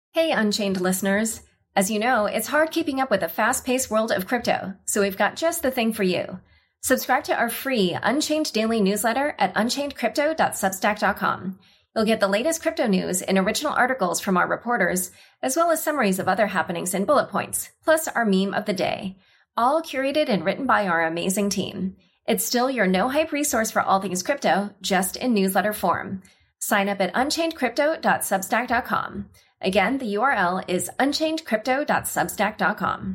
Hey, Unchained listeners. As you know, it's hard keeping up with the fast-paced world of crypto, so we've got just the thing for you. Subscribe to our free Unchained daily newsletter at unchainedcrypto.substack.com. You'll get the latest crypto news and original articles from our reporters, as well as summaries of other happenings and bullet points, plus our meme of the day, all curated and written by our amazing team. It's still your no-hype resource for all things crypto, just in newsletter form. Sign up at unchainedcrypto.substack.com. Again, the URL is unchainedcrypto.substack.com.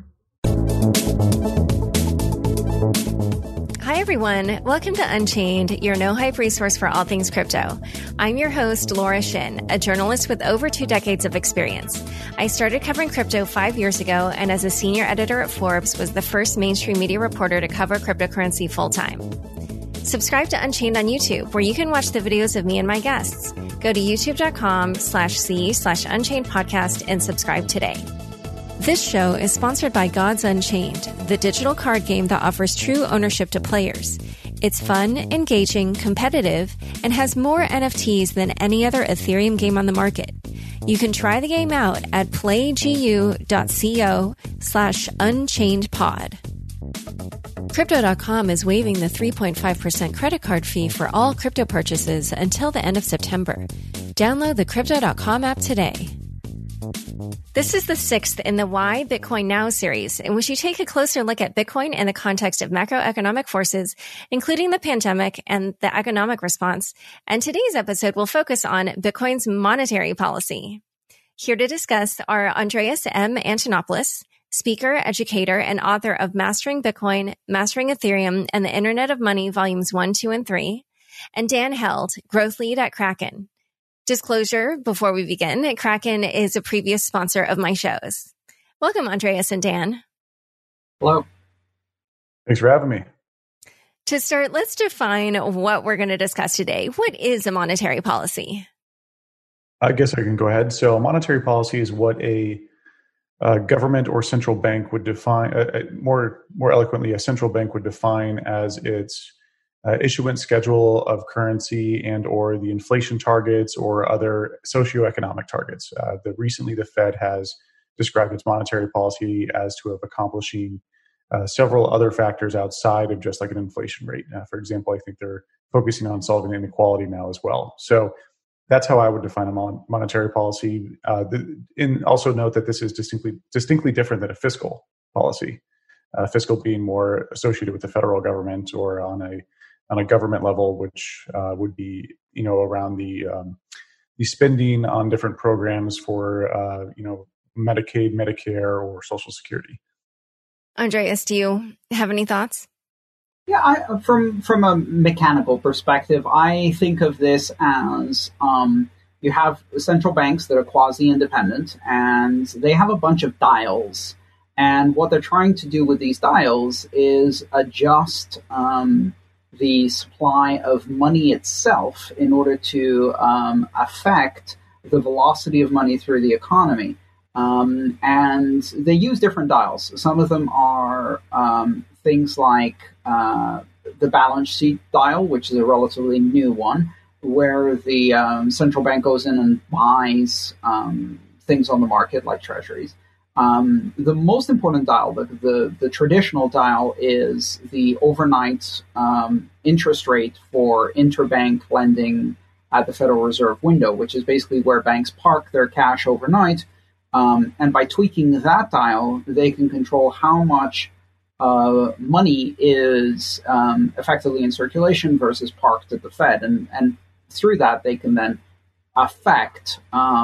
Hi, everyone. Welcome to Unchained, your no-hype resource for all things crypto. I'm your host, Laura Shin, a journalist with over 2 decades of experience. I started covering crypto 5 years ago, and as a senior editor at Forbes, was the first mainstream media reporter to cover cryptocurrency full-time. Subscribe to Unchained on YouTube, where you can watch the videos of me and my guests. Go to youtube.com/c/Unchained podcast and subscribe today. This show is sponsored by Gods Unchained, the digital card game that offers true ownership to players. It's fun, engaging, competitive, and has more NFTs than any other Ethereum game on the market. You can try the game out at playgu.co/unchainedpod. Crypto.com is waiving the 3.5% credit card fee for all crypto purchases until the end of September. Download the Crypto.com app today. This is the 6th in the Why Bitcoin Now series, in which we take a closer look at Bitcoin in the context of macroeconomic forces, including the pandemic and the economic response. And today's episode will focus on Bitcoin's monetary policy. Here to discuss are Andreas M. Antonopoulos, speaker, educator, and author of Mastering Bitcoin, Mastering Ethereum, and the Internet of Money, Volumes 1, 2, and 3, and Dan Held, growth lead at Kraken. Disclosure before we begin, Kraken is a previous sponsor of my shows. Welcome, Andreas and Dan. Hello. Thanks for having me. To start, let's define what we're going to discuss today. What is a monetary policy? I guess I can go ahead. So a monetary policy is what a government or central bank would define, more eloquently, a central bank would define as its issuance schedule of currency and or the inflation targets or other socioeconomic targets. Recently, the Fed has described its monetary policy as to have accomplishing several other factors outside of just like an inflation rate. For example, I think they're focusing on solving inequality now as well. So that's how I would define a monetary policy. And also note that this is distinctly different than a fiscal policy. Fiscal being more associated with the federal government or on a government level, which would be around the spending on different programs for Medicaid, Medicare, or Social Security. Andreas, do you have any thoughts? Yeah, from a mechanical perspective, I think of this as you have central banks that are quasi-independent, and they have a bunch of dials. And what they're trying to do with these dials is adjust the supply of money itself in order to affect the velocity of money through the economy. And they use different dials. Some of them are things like the balance sheet dial, which is a relatively new one, where the central bank goes in and buys things on the market like treasuries. The most important dial, the traditional dial, is the overnight interest rate for interbank lending at the Federal Reserve window, which is basically where banks park their cash overnight. And by tweaking that dial, they can control how much money is effectively in circulation versus parked at the Fed. And through that, they can then affect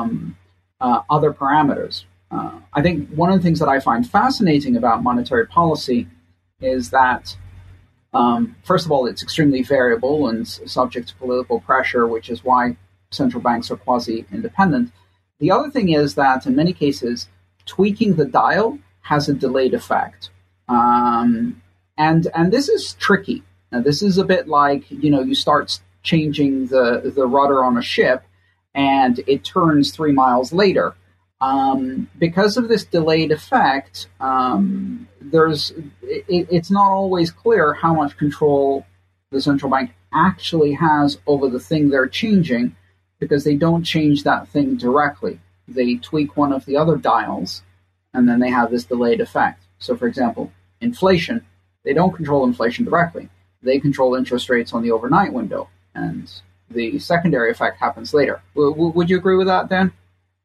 other parameters. I think one of the things that I find fascinating about monetary policy is that, first of all, it's extremely variable and subject to political pressure, which is why central banks are quasi-independent. The other thing is that, in many cases, tweaking the dial has a delayed effect. And this is tricky. Now, this is a bit like, you start changing the rudder on a ship, and it turns 3 miles later. Because of this delayed effect, it's not always clear how much control the central bank actually has over the thing they're changing, because they don't change that thing directly. they tweak one of the other dials, and then they have this delayed effect. So, for example, inflation, they don't control inflation directly. They control interest rates on the overnight window, and the secondary effect happens later. Would you agree with that, Dan?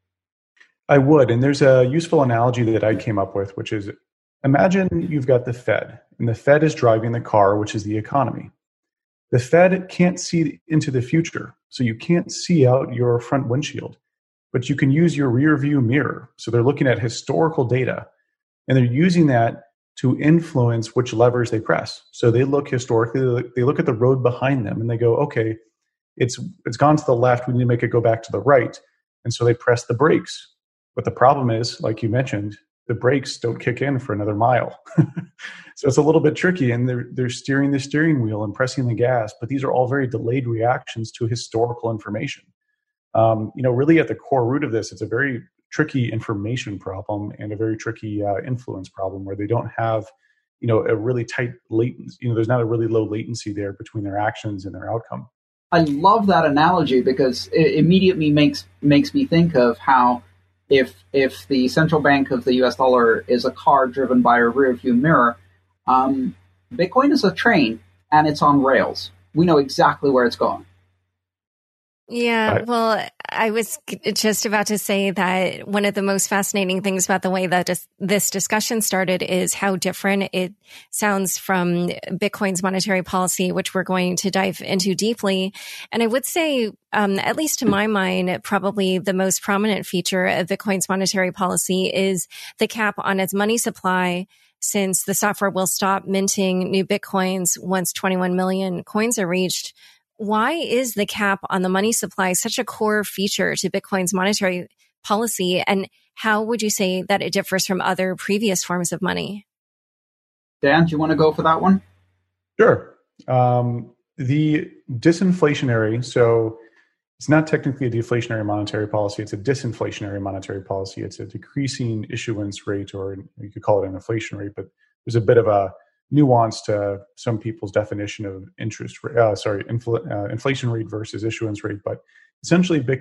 I would. And there's a useful analogy that I came up with, which is imagine you've got the Fed, and the Fed is driving the car, which is the economy. The Fed can't see into the future, so you can't see out your front windshield, but you can use your rear view mirror. So they're looking at historical data, and they're using that to influence which levers they press. So they look historically, they look at the road behind them, and they go, okay, it's gone to the left, we need to make it go back to the right. And so they press the brakes. But the problem is, like you mentioned, the brakes don't kick in for another mile. So it's a little bit tricky, and they're steering the steering wheel and pressing the gas, but these are all very delayed reactions to historical information. Really at the core root of this, it's a very tricky information problem and a very tricky influence problem where they don't have, a really tight latency. There's not a really low latency there between their actions and their outcome. I love that analogy because it immediately makes me think of how if the central bank of the US dollar is a car driven by a rear view mirror, Bitcoin is a train and it's on rails. We know exactly where it's going. Yeah, well, I was just about to say that one of the most fascinating things about the way that this discussion started is how different it sounds from Bitcoin's monetary policy, which we're going to dive into deeply. And I would say, at least to my mind, probably the most prominent feature of Bitcoin's monetary policy is the cap on its money supply, since the software will stop minting new Bitcoins once 21 million coins are reached. Why is the cap on the money supply such a core feature to Bitcoin's monetary policy? And how would you say that it differs from other previous forms of money? Dan, do you want to go for that one? Sure. The disinflationary, so it's not technically a deflationary monetary policy, it's a disinflationary monetary policy. It's a decreasing issuance rate, or you could call it an inflation rate, but there's a bit of a nuance to some people's definition of inflation rate versus issuance rate. But essentially, the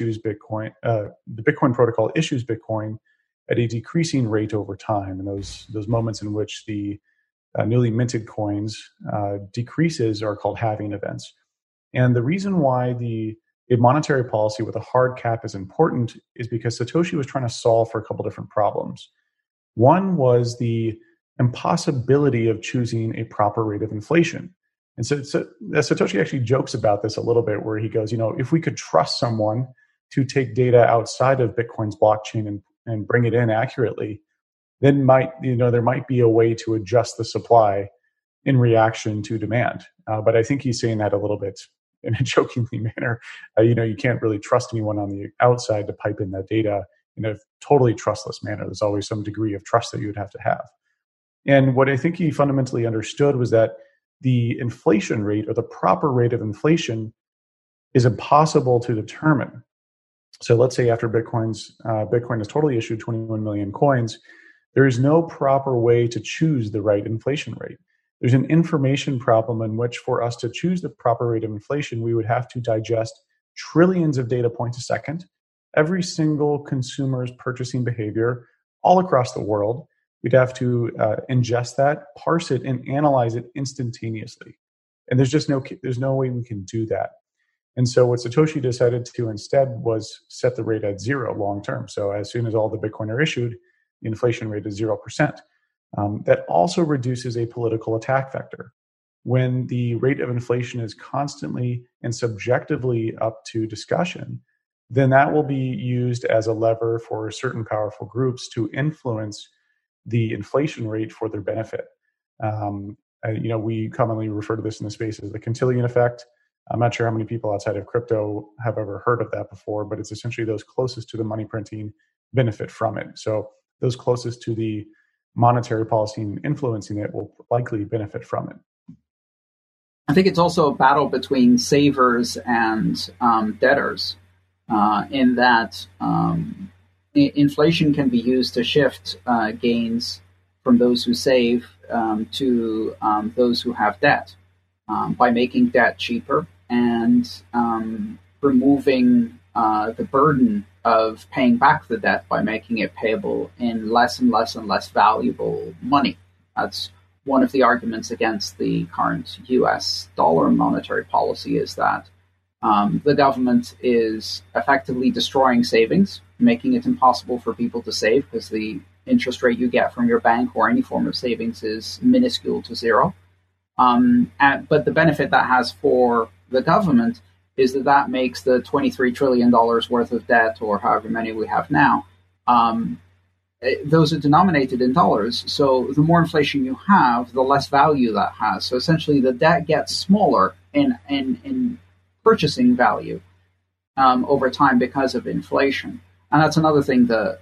Bitcoin protocol issues Bitcoin at a decreasing rate over time. And those moments in which the newly minted coins decreases are called halving events. And the reason why a monetary policy with a hard cap is important is because Satoshi was trying to solve for a couple different problems. One was the impossibility of choosing a proper rate of inflation. And so Satoshi actually jokes about this a little bit, where he goes, if we could trust someone to take data outside of Bitcoin's blockchain and bring it in accurately, then there might be a way to adjust the supply in reaction to demand. But I think he's saying that a little bit in a jokingly manner. You can't really trust anyone on the outside to pipe in that data in a totally trustless manner. There's always some degree of trust that you would have to have. And what I think he fundamentally understood was that the inflation rate, or the proper rate of inflation, is impossible to determine. So let's say after Bitcoin has totally issued 21 million coins, there is no proper way to choose the right inflation rate. There's an information problem in which, for us to choose the proper rate of inflation, we would have to digest trillions of data points a second, every single consumer's purchasing behavior all across the world. We'd have to ingest that, parse it, and analyze it instantaneously. And there's no way we can do that. And so what Satoshi decided to do instead was set the rate at zero long term. So as soon as all the Bitcoin are issued, the inflation rate is 0%. That also reduces a political attack vector. When the rate of inflation is constantly and subjectively up to discussion, then that will be used as a lever for certain powerful groups to influence the inflation rate for their benefit. We commonly refer to this in the space as the Cantillon effect. I'm not sure how many people outside of crypto have ever heard of that before, but it's essentially those closest to the money printing benefit from it. So those closest to the monetary policy and influencing it will likely benefit from it. I think it's also a battle between savers and debtors, in that inflation can be used to shift gains from those who save to those who have debt, by making debt cheaper and removing the burden of paying back the debt by making it payable in less and less and less valuable money. That's one of the arguments against the current US dollar monetary policy, is that the government is effectively destroying savings, making it impossible for people to save because the interest rate you get from your bank or any form of savings is minuscule to zero. But the benefit that has for the government is that makes the $23 trillion worth of debt, or however many we have now, those are denominated in dollars. So the more inflation you have, the less value that has. So essentially the debt gets smaller in purchasing value over time because of inflation. And that's another thing that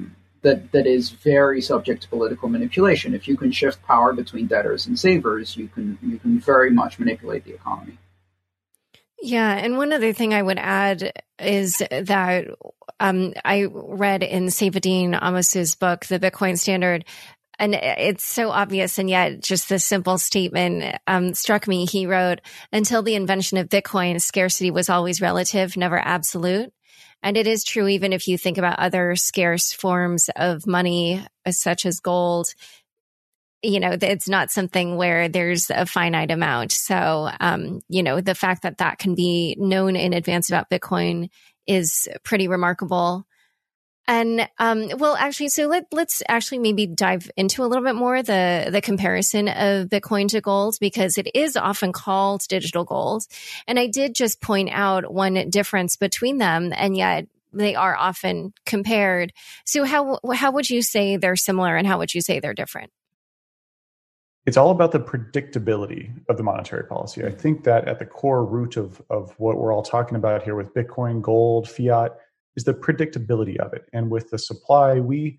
is very subject to political manipulation. If you can shift power between debtors and savers, you can very much manipulate the economy. Yeah, and one other thing I would add is that I read in Saifedean Ammos's book, The Bitcoin Standard, and it's so obvious, and yet just this simple statement struck me. He wrote, "Until the invention of Bitcoin, scarcity was always relative, never absolute." And it is true even if you think about other scarce forms of money, such as gold. You know, it's not something where there's a finite amount. So, the fact that that can be known in advance about Bitcoin is pretty remarkable. And, so let's actually maybe dive into a little bit more the comparison of Bitcoin to gold, because it is often called digital gold. And I did just point out one difference between them, and yet they are often compared. So how would you say they're similar, and how would you say they're different? It's all about the predictability of the monetary policy. I think that at the core root of what we're all talking about here with Bitcoin, gold, fiat, is the predictability of it. And with the supply, we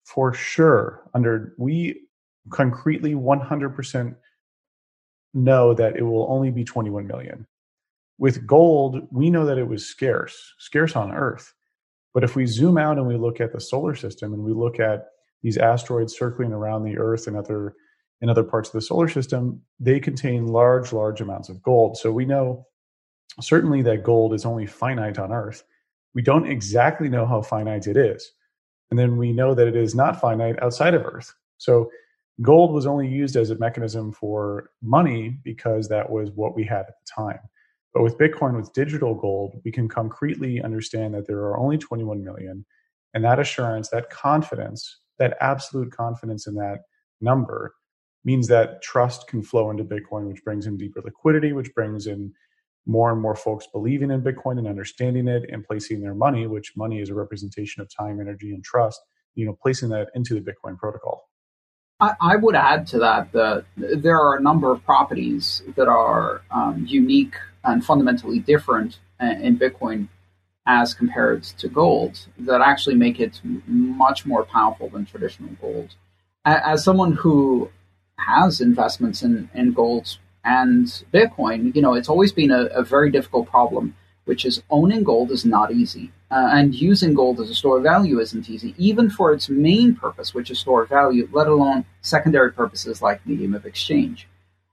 concretely 100% know that it will only be 21 million. With gold, we know that it was scarce on Earth. But if we zoom out and we look at the solar system and we look at these asteroids circling around the Earth and in other parts of the solar system, they contain large amounts of gold. So we know certainly that gold is only finite on Earth. We don't exactly know how finite it is. And then we know that it is not finite outside of Earth. So gold was only used as a mechanism for money because that was what we had at the time. But with Bitcoin, with digital gold, we can concretely understand that there are only 21 million. And that assurance, that confidence, that absolute confidence in that number means that trust can flow into Bitcoin, which brings in deeper liquidity, which brings in more and more folks believing in Bitcoin and understanding it and placing their money, which money is a representation of time, energy, and trust, placing that into the Bitcoin protocol. I would add to that there are a number of properties that are unique and fundamentally different in Bitcoin as compared to gold that actually make it much more powerful than traditional gold. As someone who has investments in gold and Bitcoin, it's always been a very difficult problem, which is owning gold is not easy. And using gold as a store of value isn't easy, even for its main purpose, which is store of value, let alone secondary purposes like medium of exchange.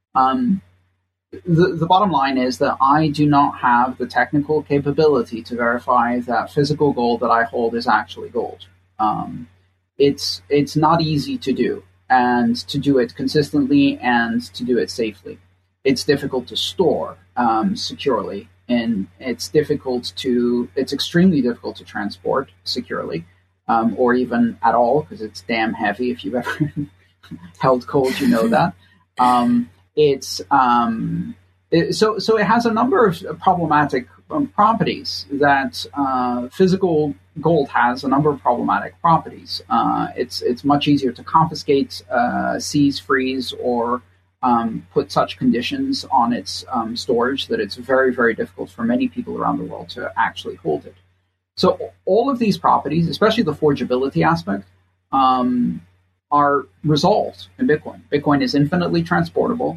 The bottom line is that I do not have the technical capability to verify that physical gold that I hold is actually gold. It's not easy to do, and to do it consistently and to do it safely. It's difficult to store securely, and it's extremely difficult to transport securely, or even at all, because it's damn heavy. If you've ever held gold, you know that. So it has a number of problematic properties that physical gold has. A number of problematic properties. It's much easier to confiscate, seize, freeze, or put such conditions on its storage that it's very, very difficult for many people around the world to actually hold it. So all of these properties, especially the forgeability aspect, are resolved in Bitcoin. Bitcoin is infinitely transportable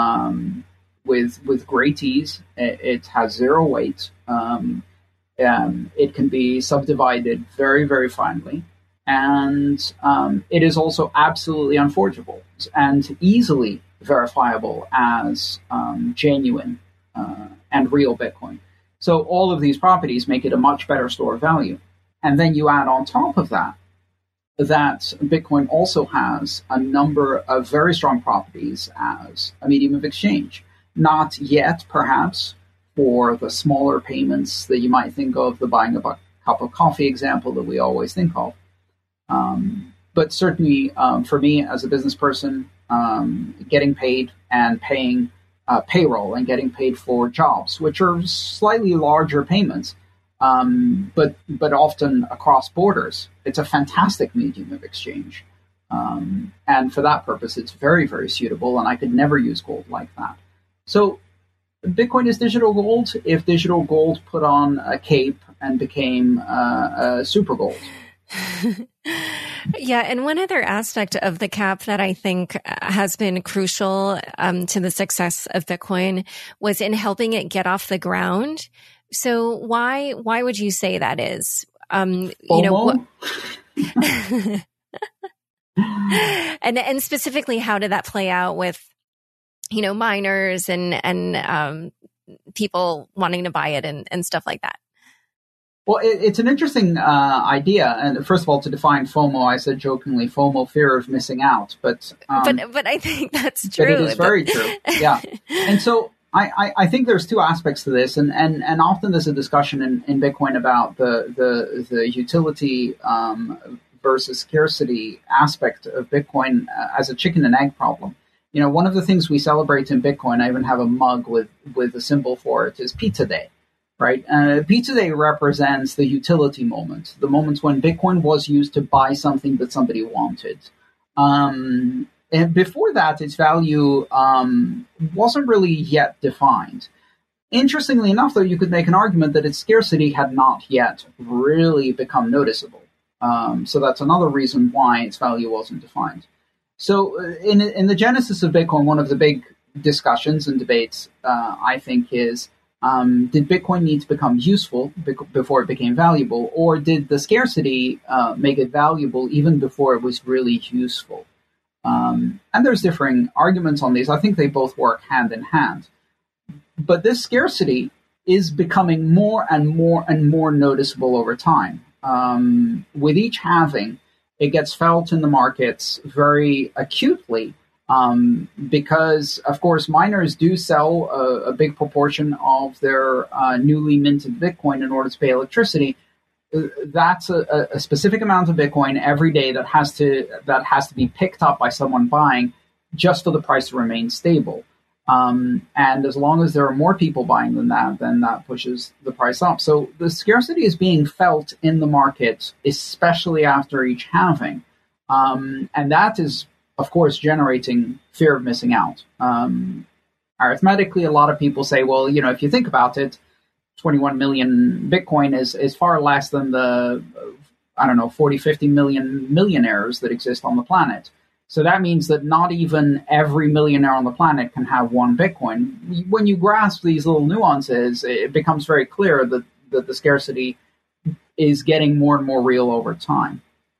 with great ease. It has zero weight. It can be subdivided very, very finely. And it is also absolutely unforgeable and easily verifiable as genuine and real Bitcoin. So all of these properties make it a much better store of value. And then you add on top of that Bitcoin also has a number of very strong properties as a medium of exchange. Not yet, perhaps, for the smaller payments that you might think of, the buying of a cup of coffee example that we always think of. But certainly for me as a business person, getting paid and paying payroll and getting paid for jobs, which are slightly larger payments, but often across borders. It's a fantastic medium of exchange. And for that purpose, it's very, very suitable, and I could never use gold like that. So Bitcoin is digital gold if digital gold put on a cape and became super gold. Yeah, and one other aspect of the cap that I think has been crucial to the success of Bitcoin was in helping it get off the ground. So why would you say that is? FOMO? And specifically, how did that play out with miners and people wanting to buy it and stuff like that? Well, it's an interesting idea. And first of all, to define FOMO, I said jokingly, FOMO, fear of missing out. But I think that's true. But it is very true. Yeah. And so I think there's two aspects to this, and often there's a discussion in Bitcoin about the utility versus scarcity aspect of Bitcoin as a chicken and egg problem. One of the things we celebrate in Bitcoin, I even have a mug with a symbol for it, is Pizza Day. Right? Pizza Day represents the utility moment, the moments when Bitcoin was used to buy something that somebody wanted. And before that, its value wasn't really yet defined. Interestingly enough, though, you could make an argument that its scarcity had not yet really become noticeable. So that's another reason why its value wasn't defined. So in the genesis of Bitcoin, one of the big discussions and debates, I think, is did Bitcoin need to become useful before it became valuable, or did the scarcity make it valuable even before it was really useful? And there's differing arguments on these. I think they both work hand in hand. But this scarcity is becoming more and more and more noticeable over time. With each halving, it gets felt in the markets very acutely. Because, of course, miners do sell a big proportion of their newly minted Bitcoin in order to pay electricity. That's a specific amount of Bitcoin every day that has to be picked up by someone buying just for the price to remain stable. And as long as there are more people buying than that, then that pushes the price up. So the scarcity is being felt in the market, especially after each halving. And that is, of course, generating fear of missing out. Arithmetically, a lot of people say, well, if you think about it, 21 million Bitcoin is far less than the, 40, 50 million millionaires that exist on the planet. So that means that not even every millionaire on the planet can have one Bitcoin. When you grasp these little nuances, it becomes very clear that the scarcity is getting more and more real over time.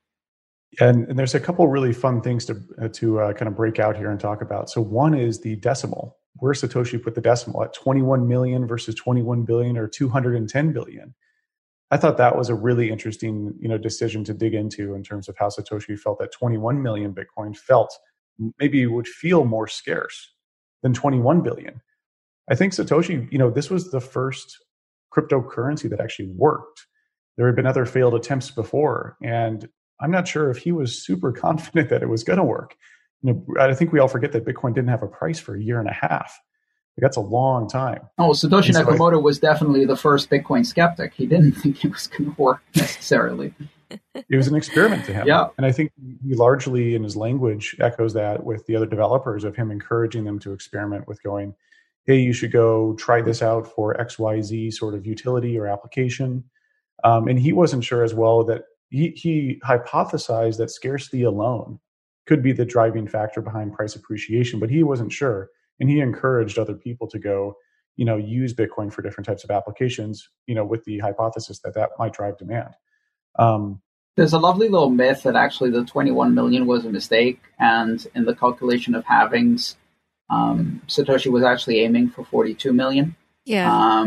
And there's a couple really fun things to kind of break out here and talk about. So one is the decimal. Where Satoshi put the decimal at 21 million versus 21 billion or 210 billion. I thought that was a really interesting, decision to dig into in terms of how Satoshi felt that 21 million Bitcoin maybe would feel more scarce than 21 billion. I think Satoshi, this was the first cryptocurrency that actually worked. There had been other failed attempts before, and I'm not sure if he was super confident that it was going to work. I think we all forget that Bitcoin didn't have a price for a year and a half. That's a long time. Oh, Satoshi Nakamoto was definitely the first Bitcoin skeptic. He didn't think it was going to work necessarily. It was an experiment to him. Yeah. And I think he largely in his language echoes that with the other developers of him encouraging them to experiment with going, hey, you should go try this out for XYZ sort of utility or application. And he wasn't sure as well that he hypothesized that scarcity alone could be the driving factor behind price appreciation, but he wasn't sure. And he encouraged other people to go, use Bitcoin for different types of applications, with the hypothesis that might drive demand. There's a lovely little myth that actually the 21 million was a mistake. And in the calculation of halvings, Satoshi was actually aiming for 42 million. Yeah.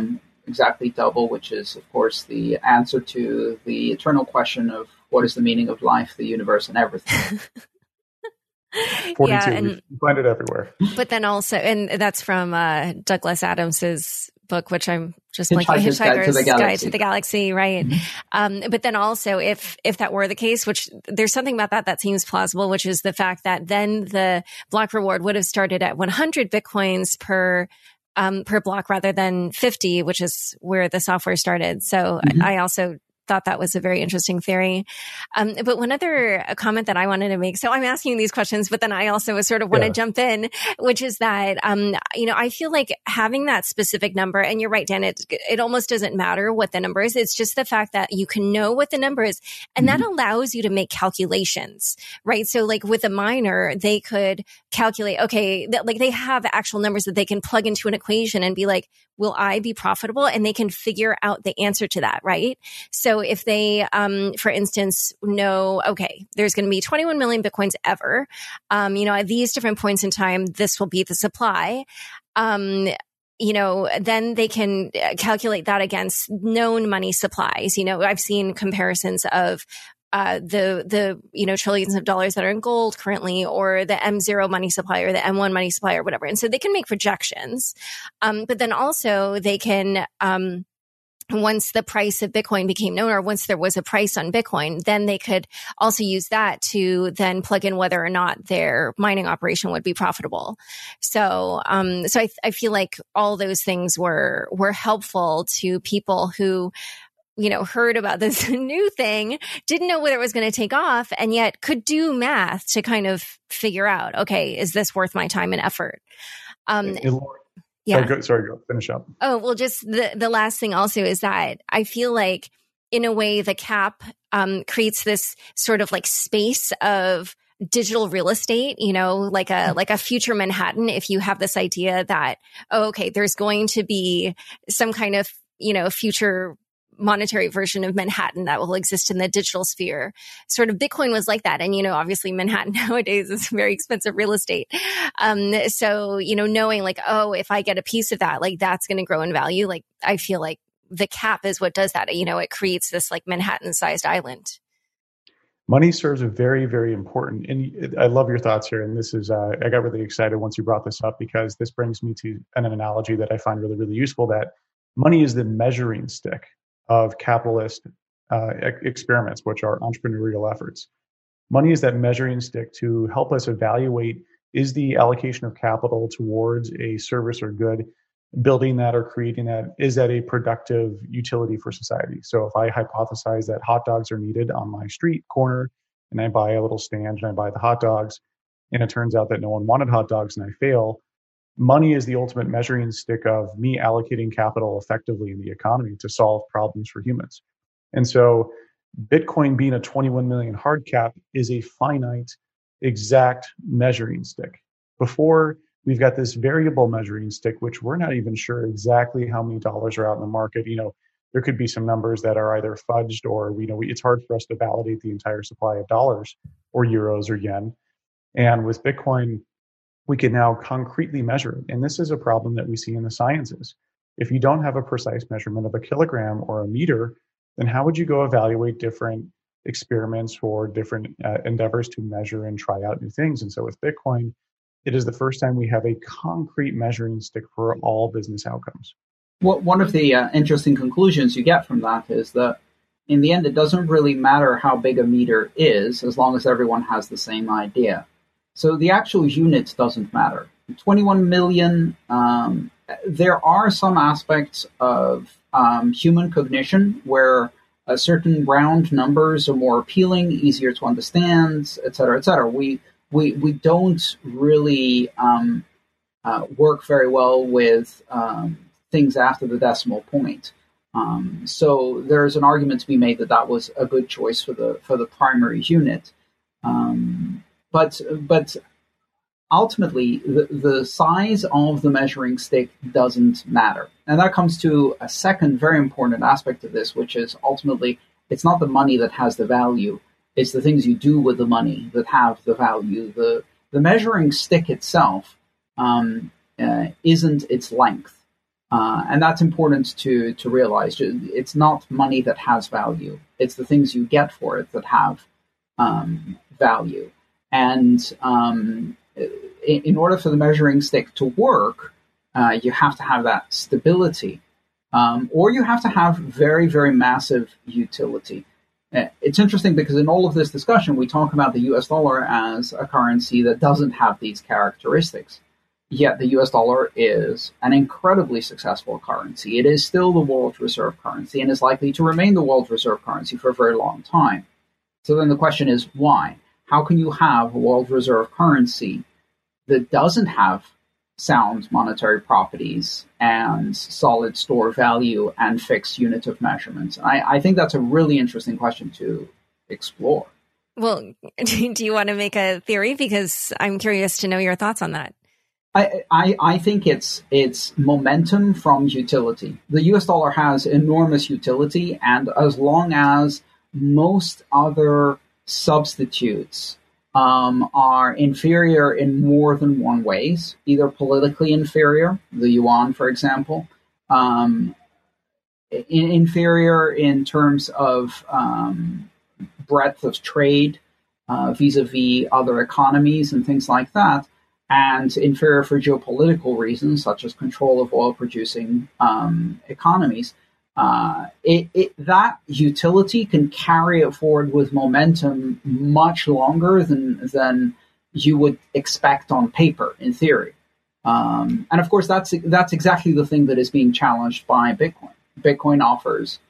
exactly double, which is, of course, the answer to the eternal question of what is the meaning of life, the universe, and everything. 42. Yeah, and you find it everywhere. But then also, and that's from Douglas Adams's book, which I'm just like Hitchhiker's Guide to the Galaxy, right? Mm-hmm. But then also, if that were the case, which there's something about that seems plausible, which is the fact that then the block reward would have started at 100 Bitcoins per block rather than 50, which is where the software started. So I also thought that was a very interesting theory. But one other comment that I wanted to make, so I'm asking these questions, but then I also sort of want to jump in, which is that, I feel like having that specific number, and you're right, Dan, it almost doesn't matter what the number is. It's just the fact that you can know what the number is, and that allows you to make calculations, right? So like with a miner, they could calculate, okay, like they have actual numbers that they can plug into an equation and be like, will I be profitable? And they can figure out the answer to that, right? So if they, for instance, know, okay, there's going to be 21 million Bitcoins ever, at these different points in time, this will be the supply. Then they can calculate that against known money supplies. I've seen comparisons of the trillions of dollars that are in gold currently, or the M0 money supply or the M1 money supply or whatever. And so they can make projections. But then also they can, once the price of Bitcoin became known, or once there was a price on Bitcoin, then they could also use that to then plug in whether or not their mining operation would be profitable. So I feel like all those things were helpful to people who, heard about this new thing, didn't know whether it was going to take off, and yet could do math to kind of figure out, okay, is this worth my time and effort? Yeah. Sorry, go finish up. Oh, well, just the last thing also is that I feel like in a way the cap creates this sort of like space of digital real estate, like a future Manhattan. If you have this idea that, there's going to be some kind of, future monetary version of Manhattan that will exist in the digital sphere. Sort of Bitcoin was like that. And, obviously Manhattan nowadays is very expensive real estate. So, knowing like, if I get a piece of that, like that's going to grow in value. Like I feel like the cap is what does that. It creates this like Manhattan sized island. Money serves a very, very important, and I love your thoughts here. And this is, I got really excited once you brought this up, because this brings me to an analogy that I find really, really useful, that money is the measuring stick of capitalist experiments, which are entrepreneurial efforts. Money is that measuring stick to help us evaluate, is the allocation of capital towards a service or good, building that or creating that, is that a productive utility for society? So if I hypothesize that hot dogs are needed on my street corner, and I buy a little stand and I buy the hot dogs, and it turns out that no one wanted hot dogs and I fail, money is the ultimate measuring stick of me allocating capital effectively in the economy to solve problems for humans. And so Bitcoin being a 21 million hard cap is a finite, exact measuring stick. Before, we've got this variable measuring stick, which we're not even sure exactly how many dollars are out in the market. There could be some numbers that are either fudged, or it's hard for us to validate the entire supply of dollars or euros or yen. And with Bitcoin, we can now concretely measure it. And this is a problem that we see in the sciences. If you don't have a precise measurement of a kilogram or a meter, then how would you go evaluate different experiments or different endeavors to measure and try out new things? And so with Bitcoin, it is the first time we have a concrete measuring stick for all business outcomes. Well, one of the interesting conclusions you get from that is that in the end, it doesn't really matter how big a meter is, as long as everyone has the same idea. So the actual unit doesn't matter. 21 million, there are some aspects of human cognition where certain round numbers are more appealing, easier to understand, et cetera, et cetera. We don't really work very well with things after the decimal point. So there's an argument to be made that was a good choice for the primary unit. But ultimately, the size of the measuring stick doesn't matter. And that comes to a second very important aspect of this, which is ultimately, it's not the money that has the value. It's the things you do with the money that have the value. The measuring stick itself isn't its length. And that's important to realize. It's not money that has value. It's the things you get for it that have value. And in order for the measuring stick to work, you have to have that stability. Or you have to have very, very massive utility. It's interesting because in all of this discussion, we talk about the US dollar as a currency that doesn't have these characteristics. Yet the US dollar is an incredibly successful currency. It is still the world reserve currency and is likely to remain the world reserve currency for a very long time. So then the question is, why? How can you have a world reserve currency that doesn't have sound monetary properties and solid store value and fixed unit of measurement? I think that's a really interesting question to explore. Well, do you want to make a theory? Because I'm curious to know your thoughts on that. I think it's momentum from utility. The US dollar has enormous utility, and as long as most other substitutes are inferior in more than one ways, either politically inferior, the yuan, for example, inferior in terms of breadth of trade vis-a-vis other economies and things like that, and inferior for geopolitical reasons, such as control of oil-producing economies, that utility can carry it forward with momentum much longer than you would expect on paper, in theory. And of course, that's exactly the thing that is being challenged by Bitcoin. Bitcoin offers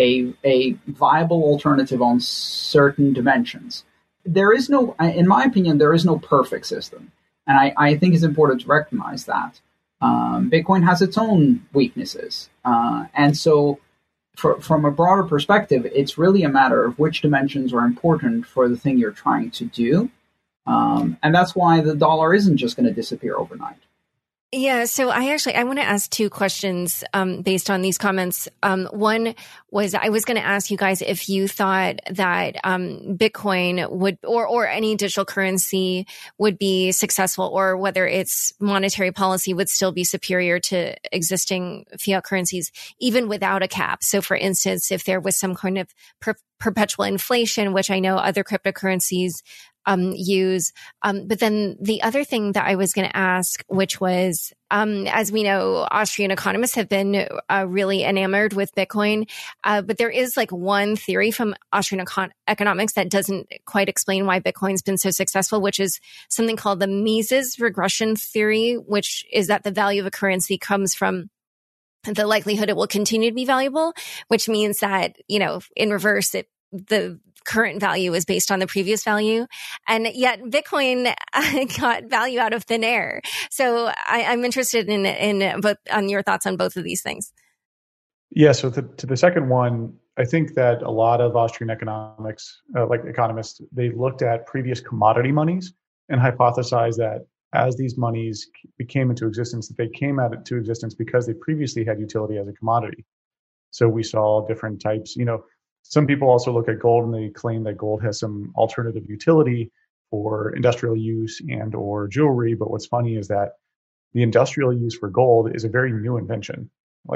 a viable alternative on certain dimensions. There is no, in my opinion, there is no perfect system. And I think it's important to recognize that. Bitcoin has its own weaknesses. And so from a broader perspective, it's really a matter of which dimensions are important for the thing you're trying to do. And that's why the dollar isn't just going to disappear overnight. Yeah, so I want to ask two questions based on these comments. One was I was going to ask you guys if you thought that Bitcoin would or any digital currency would be successful, or whether its monetary policy would still be superior to existing fiat currencies, even without a cap. So, for instance, if there was some kind of perpetual inflation, which I know other cryptocurrencies use. But then the other thing that I was going to ask, which was, as we know, Austrian economists have been really enamored with Bitcoin. But there is like one theory from Austrian economics that doesn't quite explain why Bitcoin's been so successful, which is something called the Mises regression theory, which is that the value of a currency comes from the likelihood it will continue to be valuable, which means that, in reverse, the current value is based on the previous value. And yet Bitcoin got value out of thin air. So I'm interested in both on your thoughts on both of these things. Yeah. So to the second one, I think that a lot of Austrian economists, they looked at previous commodity monies and hypothesized that as these monies came into existence, that they came into existence because they previously had utility as a commodity. So we saw different types, Some people also look at gold and they claim that gold has some alternative utility for industrial use and or jewelry. But what's funny is that the industrial use for gold is a very new invention.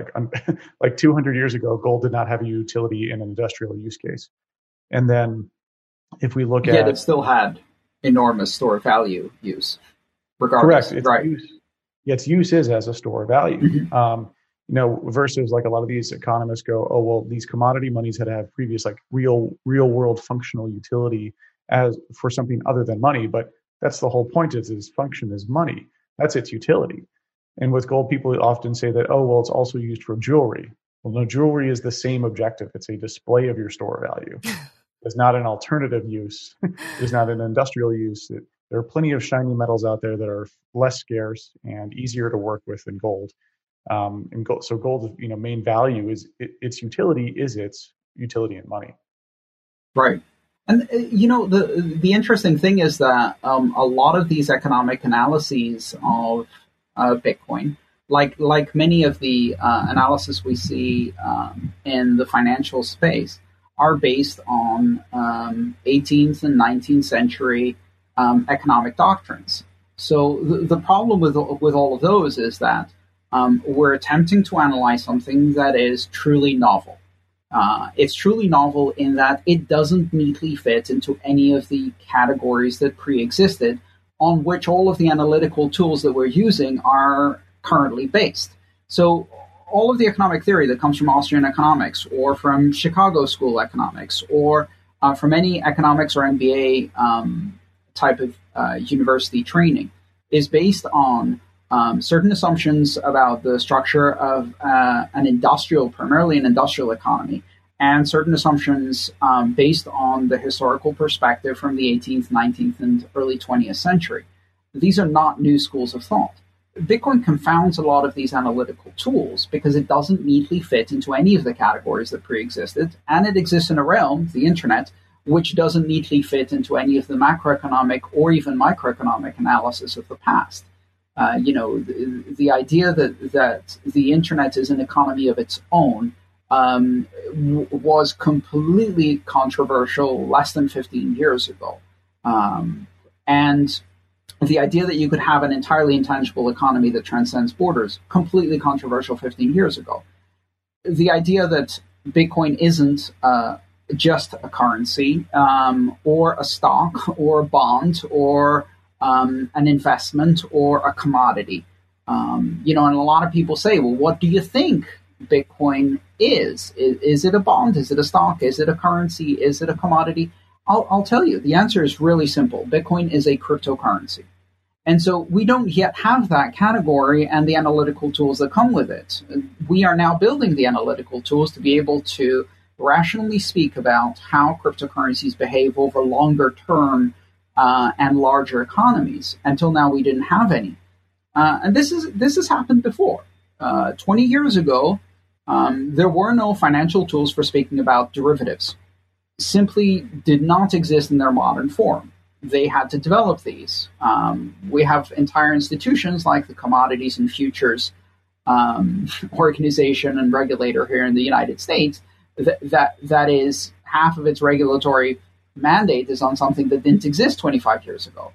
Like 200 years ago, gold did not have a utility in an industrial use case. And then if we look at... Yet it still had enormous store of value use, regardless. Correct. Its use is as a store of value. Mm-hmm. Versus like a lot of these economists go, oh, well, these commodity monies had to have previous like real world functional utility as for something other than money. But that's the whole point is its function is money. That's its utility. And with gold, people often say that, oh, well, it's also used for jewelry. Well, no, jewelry is the same objective. It's a display of your store value. It's not an alternative use. It's not an industrial use. There are plenty of shiny metals out there that are less scarce and easier to work with than gold. And gold, so gold's main value is its utility in money. Right. And the interesting thing is that a lot of these economic analyses of Bitcoin, like many of the analysis we see in the financial space, are based on 18th and 19th century economic doctrines. So the problem with all of those is that we're attempting to analyze something that is truly novel. It's truly novel in that it doesn't neatly fit into any of the categories that pre-existed on which all of the analytical tools that we're using are currently based. So all of the economic theory that comes from Austrian economics or from Chicago School economics or from any economics or MBA type of university training is based on certain assumptions about the structure of primarily an industrial economy, and certain assumptions based on the historical perspective from the 18th, 19th, and early 20th century. These are not new schools of thought. Bitcoin confounds a lot of these analytical tools because it doesn't neatly fit into any of the categories that pre-existed, and it exists in a realm, the internet, which doesn't neatly fit into any of the macroeconomic or even microeconomic analysis of the past. The idea that the internet is an economy of its own was completely controversial less than 15 years ago. And the idea that you could have an entirely intangible economy that transcends borders, completely controversial 15 years ago. The idea that Bitcoin isn't just a currency or a stock or a bond or an investment or a commodity. And a lot of people say, well, what do you think Bitcoin is? Is it a bond? Is it a stock? Is it a currency? Is it a commodity? I'll tell you, the answer is really simple. Bitcoin is a cryptocurrency. And so we don't yet have that category and the analytical tools that come with it. We are now building the analytical tools to be able to rationally speak about how cryptocurrencies behave over longer term and larger economies. Until now, we didn't have any. And this has happened before. 20 years ago, there were no financial tools for speaking about derivatives. Simply did not exist in their modern form. They had to develop these. We have entire institutions like the Commodities and Futures Organization and regulator here in the United States that is half of its regulatory mandate is on something that didn't exist 25 years ago.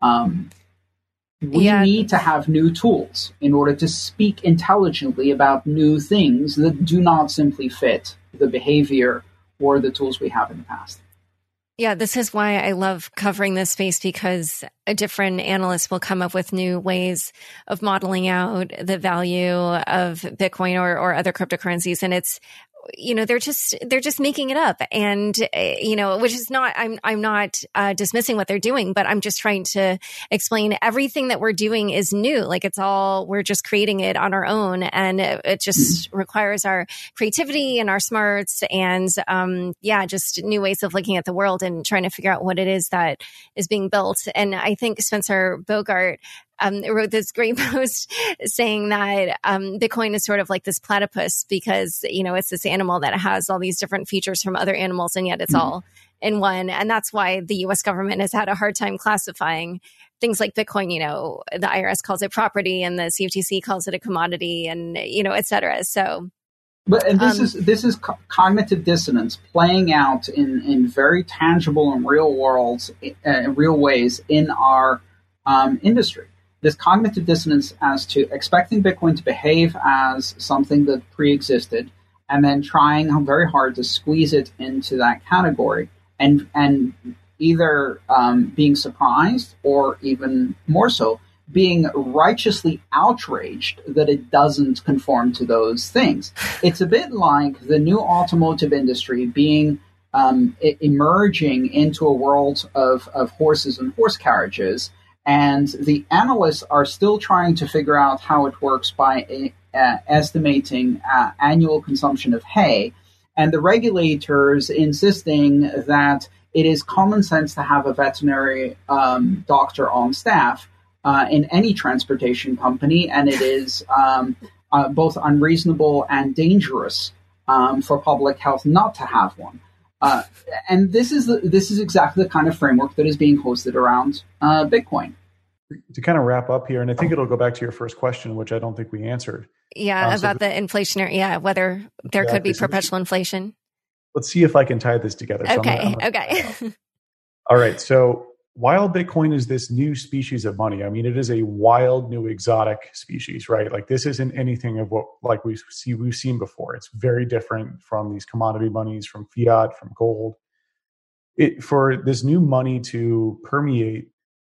We need to have new tools in order to speak intelligently about new things that do not simply fit the behavior or the tools we have in the past. Yeah, this is why I love covering this space, because different analysts will come up with new ways of modeling out the value of Bitcoin or other cryptocurrencies. And it's, they're just making it up. And, which is not, I'm not dismissing what they're doing, but I'm just trying to explain everything that we're doing is new. Like we're just creating it on our own. And it just requires our creativity and our smarts and, just new ways of looking at the world and trying to figure out what it is that is being built. And I think Spencer Bogart wrote this great post saying that Bitcoin is sort of like this platypus because, it's this animal that has all these different features from other animals, and yet it's all in one. And that's why the U.S. government has had a hard time classifying things like Bitcoin. The IRS calls it property and the CFTC calls it a commodity and, et cetera. So. But this is cognitive dissonance playing out in very tangible and real ways in our industry. This cognitive dissonance as to expecting Bitcoin to behave as something that pre-existed and then trying very hard to squeeze it into that category and either being surprised or even more so, being righteously outraged that it doesn't conform to those things. It's a bit like the new automotive industry being emerging into a world of horses and horse carriages. And the analysts are still trying to figure out how it works by estimating annual consumption of hay, and the regulators insisting that it is common sense to have a veterinary doctor on staff in any transportation company, and it is both unreasonable and dangerous for public health not to have one. And this is exactly the kind of framework that is being hosted around Bitcoin. To kind of wrap up here, and I think it'll go back to your first question, which I don't think we answered. Yeah, about the inflationary, whether there could be perpetual inflation. Let's see if I can tie this together. Okay, okay. All right, so while Bitcoin is this new species of money, I mean, it is a wild, new, exotic species, right? Like this isn't anything of what like we've seen before. It's very different from these commodity monies, from fiat, from gold. For this new money to permeate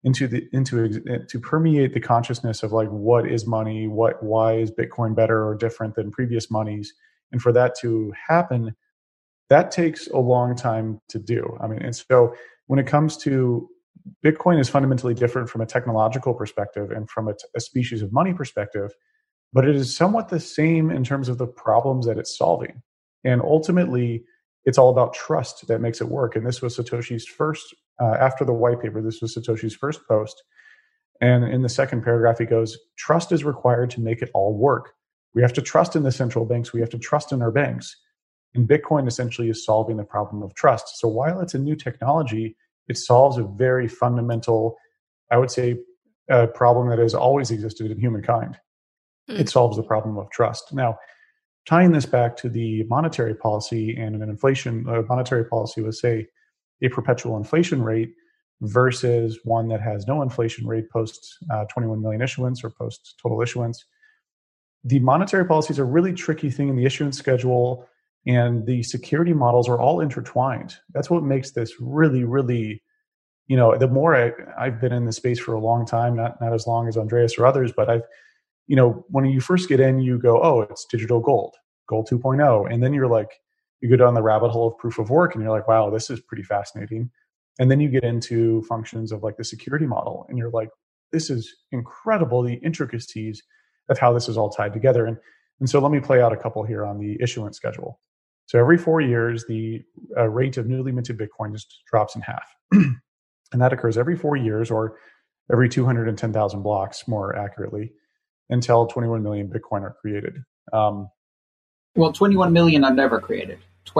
to permeate the consciousness of like what is money, why is Bitcoin better or different than previous monies, and for that to happen, that takes a long time to do. I mean, and so when it comes to Bitcoin is fundamentally different from a technological perspective and from a species of money perspective, but it is somewhat the same in terms of the problems that it's solving. And ultimately, it's all about trust that makes it work. And this was Satoshi's first, after the white paper, this was Satoshi's first post. And in the second paragraph, he goes, trust is required to make it all work. We have to trust in the central banks. We have to trust in our banks. And Bitcoin essentially is solving the problem of trust. So while it's a new technology, it solves a very fundamental, I would say, problem that has always existed in humankind. It solves the problem of trust. Now, tying this back to the monetary policy and an inflation, monetary policy was, say, a perpetual inflation rate versus one that has no inflation rate post 21 million issuance or post total issuance. The monetary policy is a really tricky thing in the issuance schedule, and the security models are all intertwined. That's what makes this really, really, the more I've been in this space for a long time, not as long as Andreas or others, but when you first get in, you go, oh, it's digital gold 2.0. And then you go down the rabbit hole of proof of work and you're like, wow, this is pretty fascinating. And then you get into functions of like the security model and you're like, this is incredible, the intricacies of how this is all tied together. And so let me play out a couple here on the issuance schedule. So every 4 years, the rate of newly minted Bitcoin just drops in half. And that occurs every 4 years, or every 210,000 blocks, more accurately, until 21 million Bitcoin are created. Well, 21 million are never created.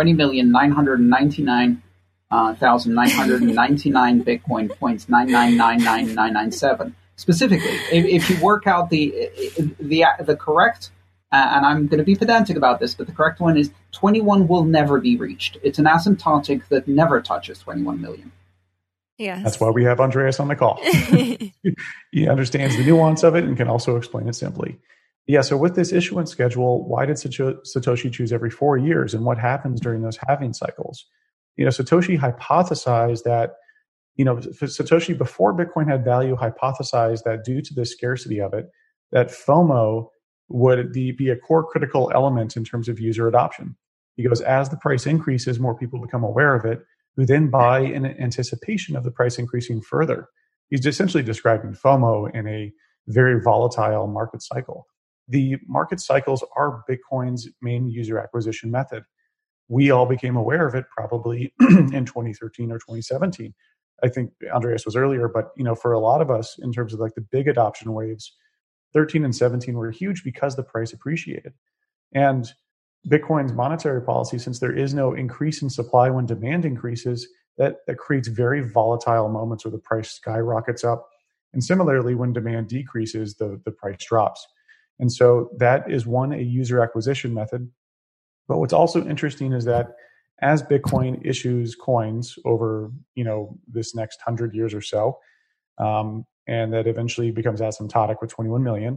20,999,999 Bitcoin points 9999997. Specifically, if you work out the correct, and I'm going to be pedantic about this, but the correct one is 21 will never be reached. It's an asymptotic that never touches 21 million. Yes. That's why we have Andreas on the call. He understands the nuance of it and can also explain it simply. Yeah, so with this issuance schedule, why did Satoshi choose every 4 years, and what happens during those halving cycles? Satoshi hypothesized that, Satoshi, before Bitcoin had value, hypothesized that due to the scarcity of it, that FOMO would be a core critical element in terms of user adoption. He goes, as the price increases, more people become aware of it, who then buy in anticipation of the price increasing further. He's essentially describing FOMO in a very volatile market cycle. The market cycles are Bitcoin's main user acquisition method. We all became aware of it probably in 2013 or 2017. I think Andreas was earlier, but for a lot of us, in terms of like the big adoption waves, 13 and 17 were huge because the price appreciated. And Bitcoin's monetary policy, since there is no increase in supply when demand increases, that creates very volatile moments where the price skyrockets up. And similarly, when demand decreases, the price drops. And so that is a user acquisition method. But what's also interesting is that as Bitcoin issues coins over, this next 100 years or so, and that eventually becomes asymptotic with 21 million,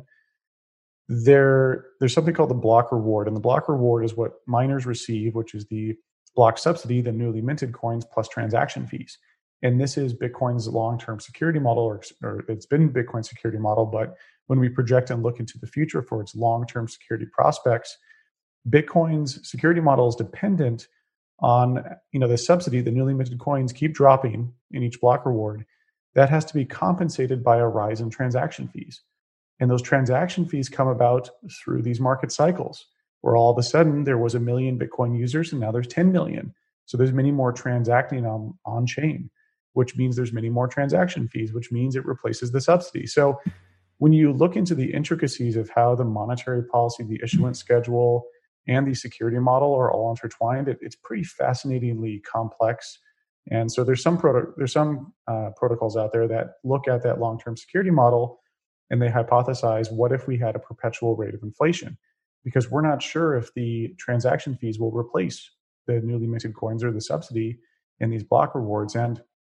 there's something called the block reward. And the block reward is what miners receive, which is the block subsidy, the newly minted coins plus transaction fees. And this is Bitcoin's long-term security model, or it's been Bitcoin's security model. But when we project and look into the future for its long-term security prospects, Bitcoin's security model is dependent on, the subsidy. The newly minted coins keep dropping in each block reward. That has to be compensated by a rise in transaction fees. And those transaction fees come about through these market cycles, where all of a sudden there was 1 million Bitcoin users and now there's 10 million. So there's many more transacting on chain, which means there's many more transaction fees, which means it replaces the subsidy. So when you look into the intricacies of how the monetary policy, the issuance schedule, and the security model are all intertwined, it's pretty fascinatingly complex. And so there's some protocols out there that look at that long-term security model, and they hypothesize, what if we had a perpetual rate of inflation? Because we're not sure if the transaction fees will replace the newly minted coins or the subsidy in these block rewards. And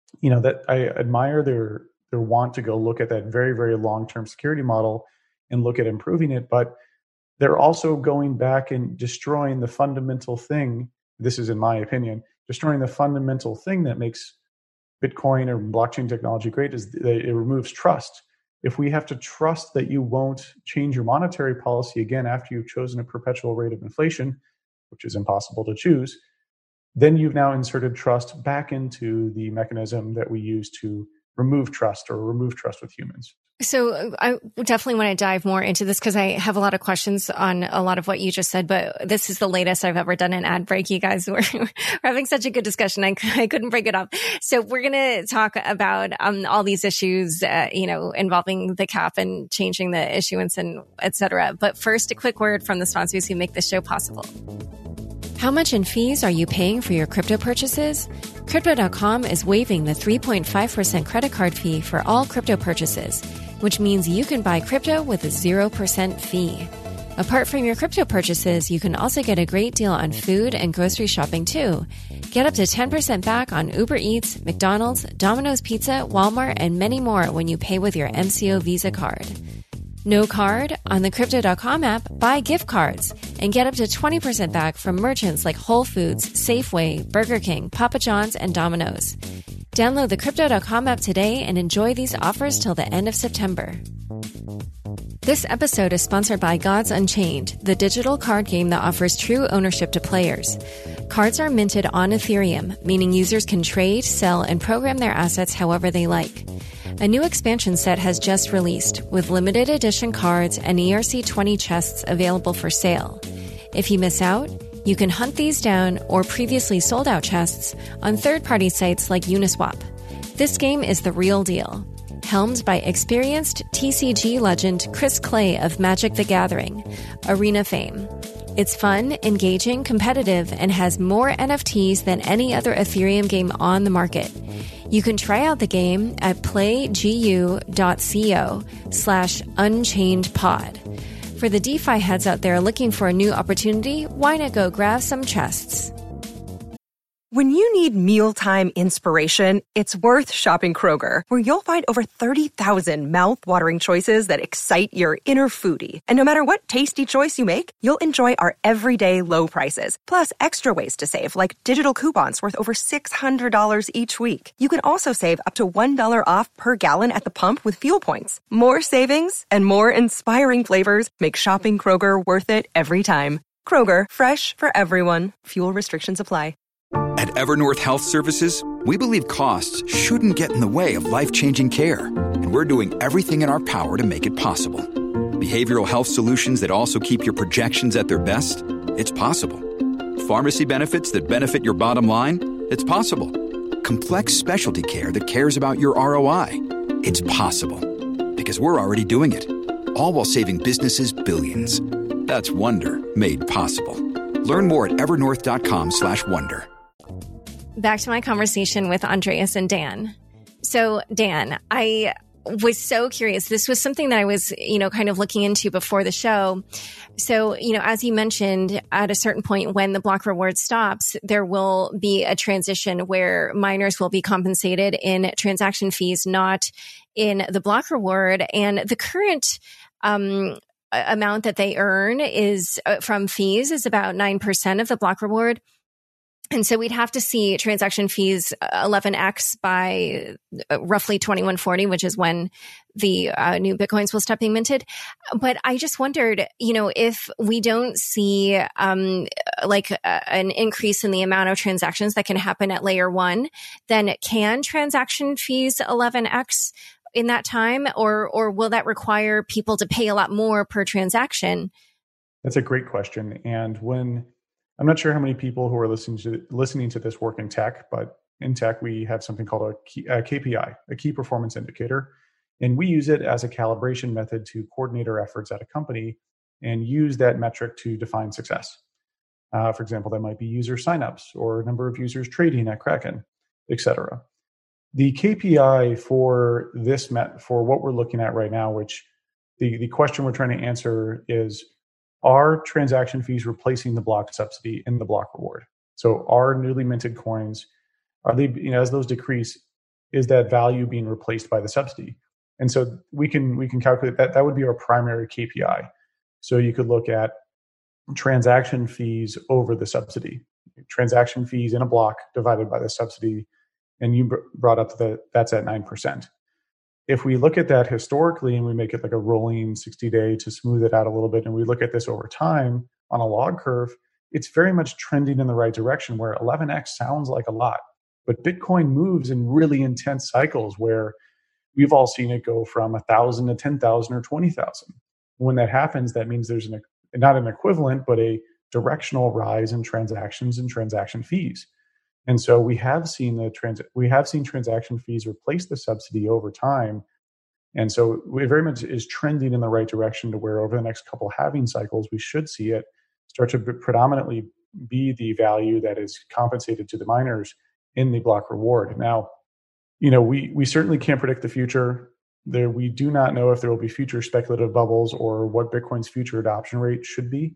that I admire their want to go look at that very, very long-term security model and look at improving it, but they're also going back and destroying the fundamental thing. This is in my opinion, destroying the fundamental thing that makes Bitcoin or blockchain technology great is that it removes trust. If we have to trust that you won't change your monetary policy again after you've chosen a perpetual rate of inflation, which is impossible to choose, then you've now inserted trust back into the mechanism that we use to remove trust with humans. So I definitely want to dive more into this because I have a lot of questions on a lot of what you just said, but this is the latest I've ever done an ad break. You guys were having such a good discussion. I couldn't break it up. So we're going to talk about all these issues, involving the cap and changing the issuance and et cetera. But first, a quick word from the sponsors who make this show possible. How much in fees are you paying for your crypto purchases? Crypto.com is waiving the 3.5% credit card fee for all crypto purchases, which means you can buy crypto with a 0% fee. Apart from your crypto purchases, you can also get a great deal on food and grocery shopping too. Get up to 10% back on Uber Eats, McDonald's, Domino's Pizza, Walmart, and many more when you pay with your MCO Visa card. No card? On the Crypto.com app, buy gift cards and get up to 20% back from merchants like Whole Foods, Safeway, Burger King, Papa John's, and Domino's. Download the Crypto.com app today and enjoy these offers till the end of September. This episode is sponsored by Gods Unchained, the digital card game that offers true ownership to players. Cards are minted on Ethereum, meaning users can trade, sell, and program their assets however they like. A new expansion set has just released, with limited edition cards and ERC-20 chests available for sale. If you miss out, you can hunt these down or previously sold out chests on third-party sites like Uniswap. This game is the real deal. Helmed by experienced TCG legend Chris Clay of Magic the Gathering, Arena fame. It's fun, engaging, competitive, and has more NFTs than any other Ethereum game on the market. You can try out the game at playgu.co/unchainedpod. For the DeFi heads out there looking for a new opportunity, why not go grab some chests? When you need mealtime inspiration, it's worth shopping Kroger, where you'll find over 30,000 mouth-watering choices that excite your inner foodie. And no matter what tasty choice you make, you'll enjoy our everyday low prices, plus extra ways to save, like digital coupons worth over $600 each week. You can also save up to $1 off per gallon at the pump with fuel points. More savings and more inspiring flavors make shopping Kroger worth it every time. Kroger, fresh for everyone. Fuel restrictions apply. At Evernorth Health Services, we believe costs shouldn't get in the way of life-changing care, and we're doing everything in our power to make it possible. Behavioral health solutions that also keep your projections at their best? It's possible. Pharmacy benefits that benefit your bottom line? It's possible. Complex specialty care that cares about your ROI? It's possible. Because we're already doing it. All while saving businesses billions. That's Wonder made possible. Learn more at evernorth.com/wonder. Back to my conversation with Andreas and Dan. So, Dan, I was so curious. This was something that I was, kind of looking into before the show. So, as you mentioned, at a certain point when the block reward stops, there will be a transition where miners will be compensated in transaction fees, not in the block reward. And the current amount that they earn is from fees is about 9% of the block reward. And so we'd have to see transaction fees 11x by roughly 2140, which is when the new Bitcoins will stop being minted. But I just wondered, if we don't see an increase in the amount of transactions that can happen at layer one, then can transaction fees 11x in that time, or will that require people to pay a lot more per transaction? That's a great question. And I'm not sure how many people who are listening to this work in tech, but in tech, we have something called a KPI, a key performance indicator. And we use it as a calibration method to coordinate our efforts at a company and use that metric to define success. For example, that might be user signups or number of users trading at Kraken, et cetera. The KPI for for what we're looking at right now, which the question we're trying to answer is, are transaction fees replacing the block subsidy in the block reward? So are newly minted coins, are they, as those decrease, is that value being replaced by the subsidy? And so we can calculate that. That would be our primary KPI. So you could look at transaction fees over the subsidy, transaction fees in a block divided by the subsidy, and you brought up that's at 9%. If we look at that historically and we make it like a rolling 60-day to smooth it out a little bit, and we look at this over time on a log curve, it's very much trending in the right direction, where 11x sounds like a lot. But Bitcoin moves in really intense cycles where we've all seen it go from 1,000 to 10,000 or 20,000. When that happens, that means there's not an equivalent, but a directional rise in transactions and transaction fees. And so we have seen transaction fees replace the subsidy over time. And so it very much is trending in the right direction to where over the next couple halving cycles, we should see it start to predominantly be the value that is compensated to the miners in the block reward. Now, we certainly can't predict the future. We do not know if there will be future speculative bubbles or what Bitcoin's future adoption rate should be.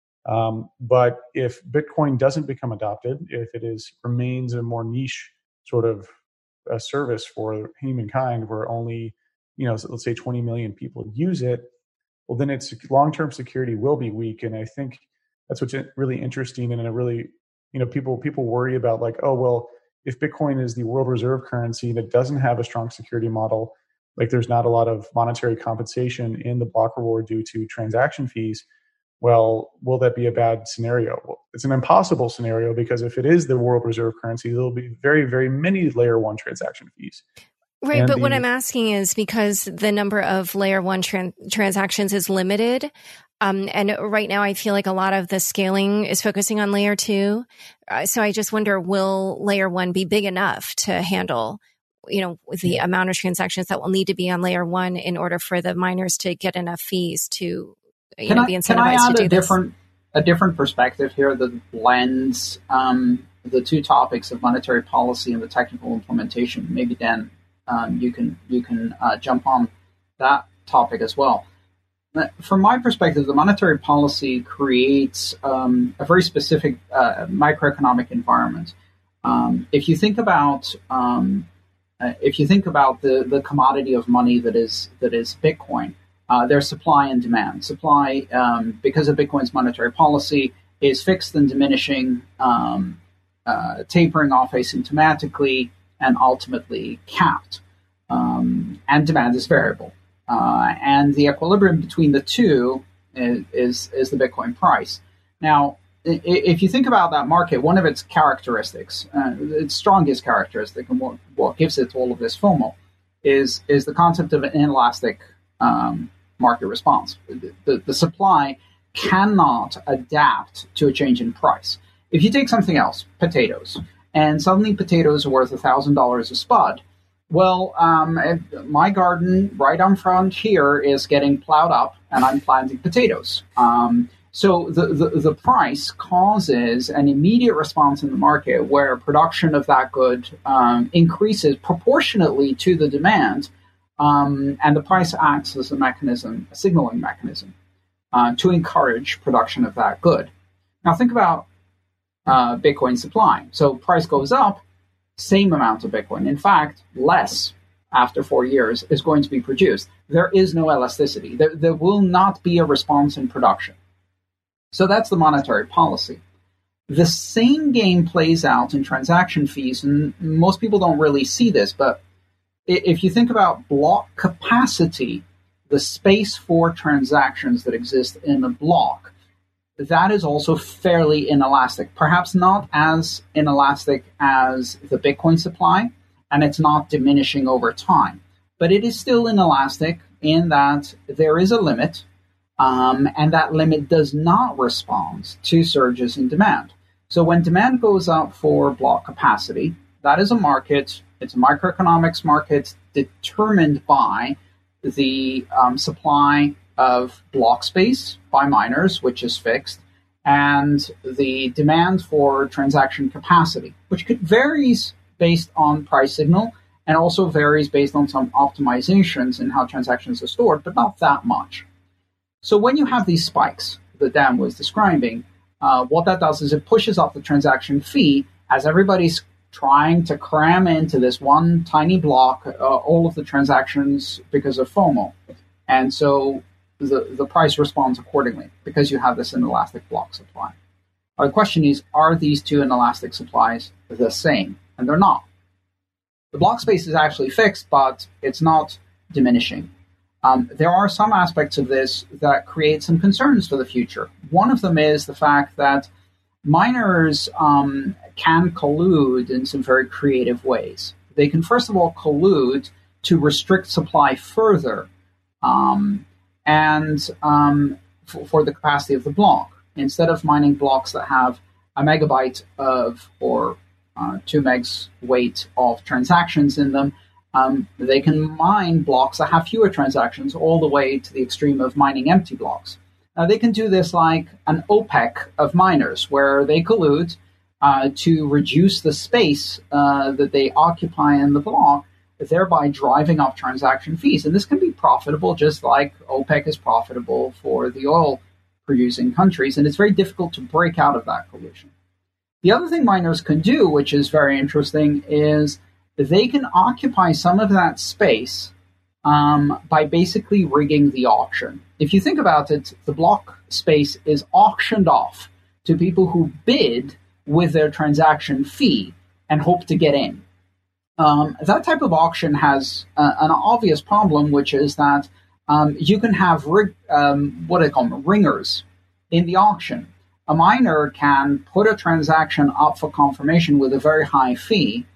But if Bitcoin doesn't become adopted, if it remains a more niche sort of a service for humankind, where only, let's say 20 million people use it, well, then its long-term security will be weak. And I think that's what's really interesting. And a really, people worry about like, oh, well, if Bitcoin is the world reserve currency that doesn't have a strong security model, like there's not a lot of monetary compensation in the block reward due to transaction fees. Well, will that be a bad scenario? Well, it's an impossible scenario, because if it is the world reserve currency, there will be very, very many layer one transaction fees. Right, but what I'm asking is because the number of layer one transactions is limited, and right now I feel like a lot of the scaling is focusing on layer two. So I just wonder, will layer one be big enough to handle, the amount of transactions that will need to be on layer one in order for the miners to get enough fees to be incentivized can I add to do a different perspective here that blends the two topics of monetary policy and the technical implementation? Maybe Dan, you can jump on that topic as well. From my perspective, the monetary policy creates a very specific microeconomic environment. If you think about the commodity of money that is Bitcoin, there's supply and demand. Supply, because of Bitcoin's monetary policy, is fixed and diminishing, tapering off asymptomatically, and ultimately capped. And demand is variable. And the equilibrium between the two is the Bitcoin price. Now, if you think about that market, one of its characteristics, its strongest characteristic, and what gives it all of this FOMO, is the concept of an inelastic market response. The supply cannot adapt to a change in price. If you take something else, potatoes, and suddenly potatoes are worth $1,000 a spud, well, my garden right on front here is getting plowed up, and I'm planting potatoes. So the price causes an immediate response in the market where production of that good increases proportionately to the demand, and the price acts as a signaling mechanism to encourage production of that good. Now think about Bitcoin supply. So price goes up, same amount of Bitcoin. In fact, less after 4 years is going to be produced. There is no elasticity. There will not be a response in production. So that's the monetary policy. The same game plays out in transaction fees, and most people don't really see this, but if you think about block capacity, the space for transactions that exist in a block, that is also fairly inelastic. Perhaps not as inelastic as the Bitcoin supply, and it's not diminishing over time. But it is still inelastic in that there is a limit, and that limit does not respond to surges in demand. So when demand goes up for block capacity, that is a market, it's a microeconomics market determined by the supply of block space by miners, which is fixed, and the demand for transaction capacity, which varies based on price signal and also varies based on some optimizations in how transactions are stored, but not that much. So when you have these spikes that Dan was describing, what that does is it pushes up the transaction fee as everybody's trying to cram into this one tiny block all of the transactions because of FOMO. And so the price responds accordingly because you have this inelastic block supply. The question is, are these two inelastic supplies the same? And they're not. The block space is actually fixed, but it's not diminishing. There are some aspects of this that create some concerns for the future. One of them is the fact that miners can collude in some very creative ways. They can, first of all, collude to restrict supply further for the capacity of the block. Instead of mining blocks that have a megabyte of or 2 megs weight of transactions in them, they can mine blocks that have fewer transactions all the way to the extreme of mining empty blocks. Now, they can do this like an OPEC of miners, where they collude to reduce the space that they occupy in the block, thereby driving up transaction fees. And this can be profitable, just like OPEC is profitable for the oil-producing countries, and it's very difficult to break out of that collusion. The other thing miners can do, which is very interesting, is they can occupy some of that space by basically rigging the auction. If you think about it, the block space is auctioned off to people who bid with their transaction fee and hope to get in. That type of auction has an obvious problem, which is that you can have ringers in the auction. A miner can put a transaction up for confirmation with a very high fee,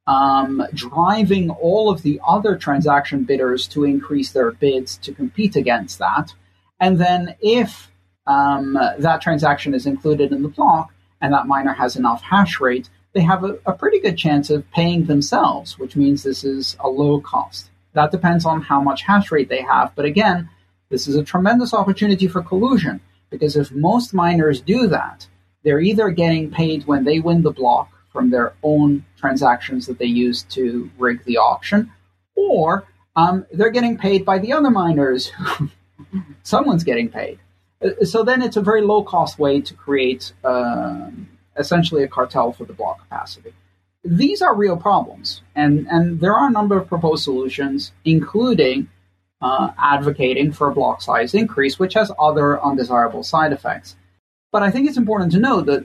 driving all of the other transaction bidders to increase their bids to compete against that. And then if that transaction is included in the block and that miner has enough hash rate, they have a pretty good chance of paying themselves, which means this is a low cost. That depends on how much hash rate they have. But again, this is a tremendous opportunity for collusion, because if most miners do that, they're either getting paid when they win the block from their own transactions that they use to rig the auction, or they're getting paid by the other miners. Someone's getting paid. So then it's a very low-cost way to create essentially a cartel for the block capacity. These are real problems, and there are a number of proposed solutions, including advocating for a block size increase, which has other undesirable side effects. But I think it's important to note that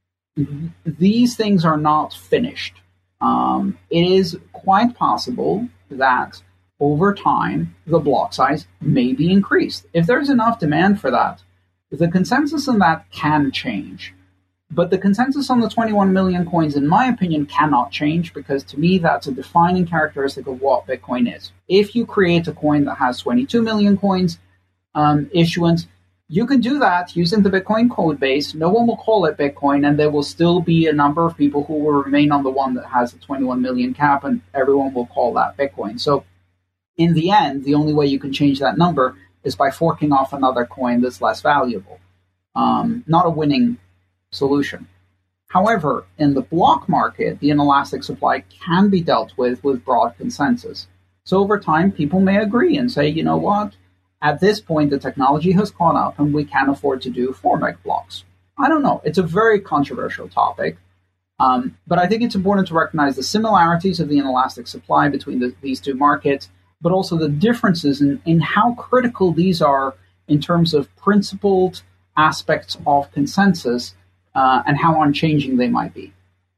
these things are not finished. It is quite possible that over time, the block size may be increased. If there's enough demand for that, the consensus on that can change. But the consensus on the 21 million coins, in my opinion, cannot change, because to me, that's a defining characteristic of what Bitcoin is. If you create a coin that has 22 million coins issuance, you can do that using the Bitcoin code base. No one will call it Bitcoin, and there will still be a number of people who will remain on the one that has the 21 million cap, and everyone will call that Bitcoin. So in the end, the only way you can change that number is by forking off another coin that's less valuable. Not a winning solution. However, in the block market, the inelastic supply can be dealt with broad consensus. So over time, people may agree and say, you know what, at this point, the technology has caught up and we can afford to do 4 meg blocks. I don't know. It's a very controversial topic. But I think it's important to recognize the similarities of the inelastic supply between these two markets, but also the differences in how critical these are in terms of principled aspects of consensus and how unchanging they might be.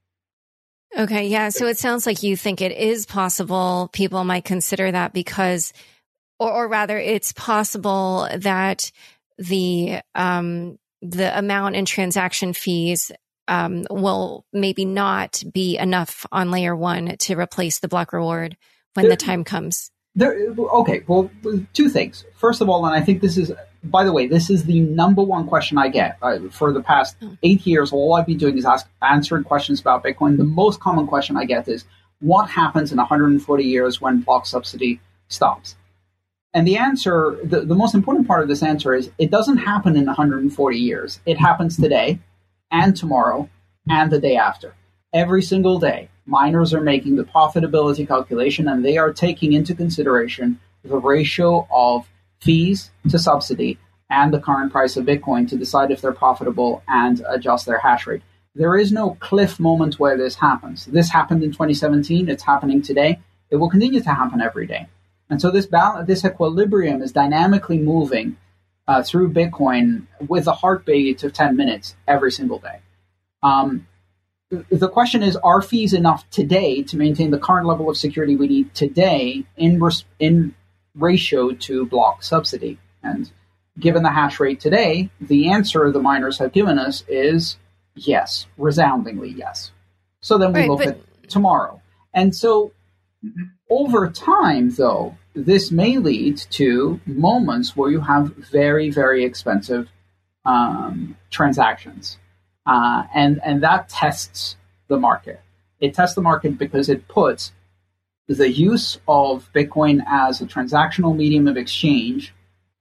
Okay, yeah. So it sounds like you think it is possible people might consider that because, or rather, it's possible that the amount in transaction fees will maybe not be enough on layer 1 to replace the block reward when the time comes. Okay, well, 2 things. First of all, and I think this is, by the way, this is the number one question I get. For the past 8 years, all I've been doing is answering questions about Bitcoin. The most common question I get is, what happens in 140 years when block subsidy stops? And the answer, the most important part of this answer is, it doesn't happen in 140 years. It happens today and tomorrow and the day after. Every single day, miners are making the profitability calculation, and they are taking into consideration the ratio of fees to subsidy and the current price of Bitcoin to decide if they're profitable and adjust their hash rate. There is no cliff moment where this happens. This happened in 2017. It's happening today. It will continue to happen every day. And so this equilibrium is dynamically moving through Bitcoin with a heartbeat of 10 minutes every single day. The question is, are fees enough today to maintain the current level of security we need today in ratio to block subsidy? And given the hash rate today, the answer the miners have given us is yes, resoundingly yes. So then we look at tomorrow. And so over time, though, this may lead to moments where you have very, very expensive transactions. And that tests the market. It tests the market because it puts the use of Bitcoin as a transactional medium of exchange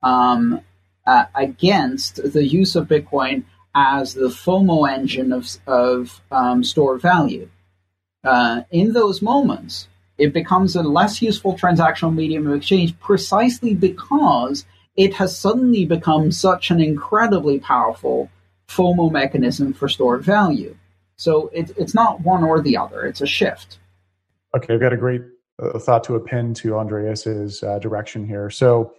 against the use of Bitcoin as the FOMO engine of stored value. In those moments, it becomes a less useful transactional medium of exchange precisely because it has suddenly become such an incredibly powerful FOMO mechanism for stored value. So it's not one or the other. It's a shift. Okay, I've got a great thought to append to Andreas's direction here. So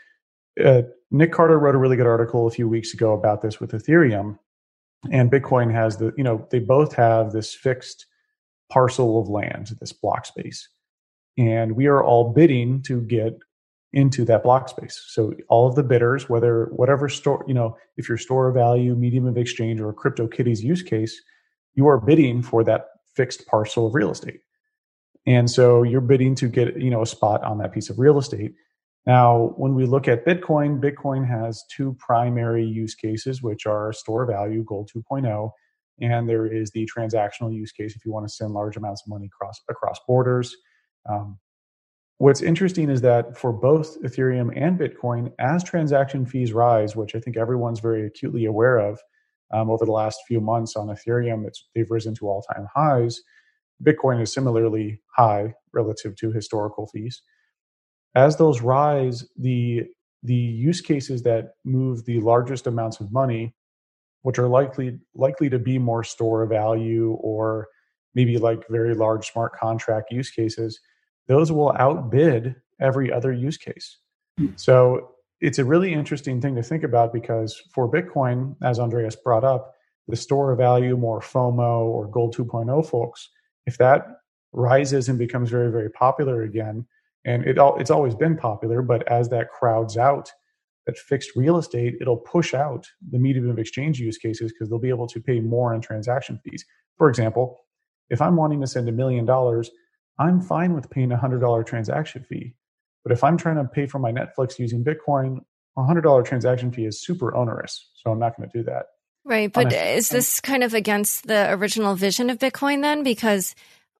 Nick Carter wrote a really good article a few weeks ago about this with Ethereum, and Bitcoin has they both have this fixed parcel of land, this block space, and we are all bidding to get into that block space. So all of the bidders, whatever store, if you're store of value, medium of exchange, or CryptoKitties use case, you are bidding for that fixed parcel of real estate. And so you're bidding to get, a spot on that piece of real estate. Now, when we look at Bitcoin, Bitcoin has two primary use cases, which are store value, Gold 2.0, and there is the transactional use case if you want to send large amounts of money across borders. What's interesting is that for both Ethereum and Bitcoin, as transaction fees rise, which I think everyone's very acutely aware of over the last few months on Ethereum, they've risen to all-time highs. Bitcoin is similarly high relative to historical fees. As those rise, the use cases that move the largest amounts of money, which are likely to be more store of value or maybe like very large smart contract use cases, those will outbid every other use case. So it's a really interesting thing to think about because for Bitcoin, as Andreas brought up, the store of value, more FOMO or Gold 2.0 folks, if that rises and becomes very, very popular again, and it's always been popular, but as that crowds out that fixed real estate, it'll push out the medium of exchange use cases because they'll be able to pay more in transaction fees. For example, if I'm wanting to send $1 million, I'm fine with paying a $100 transaction fee. But if I'm trying to pay for my Netflix using Bitcoin, a $100 transaction fee is super onerous. So I'm not going to do that. Right. But is this kind of against the original vision of Bitcoin then? Because,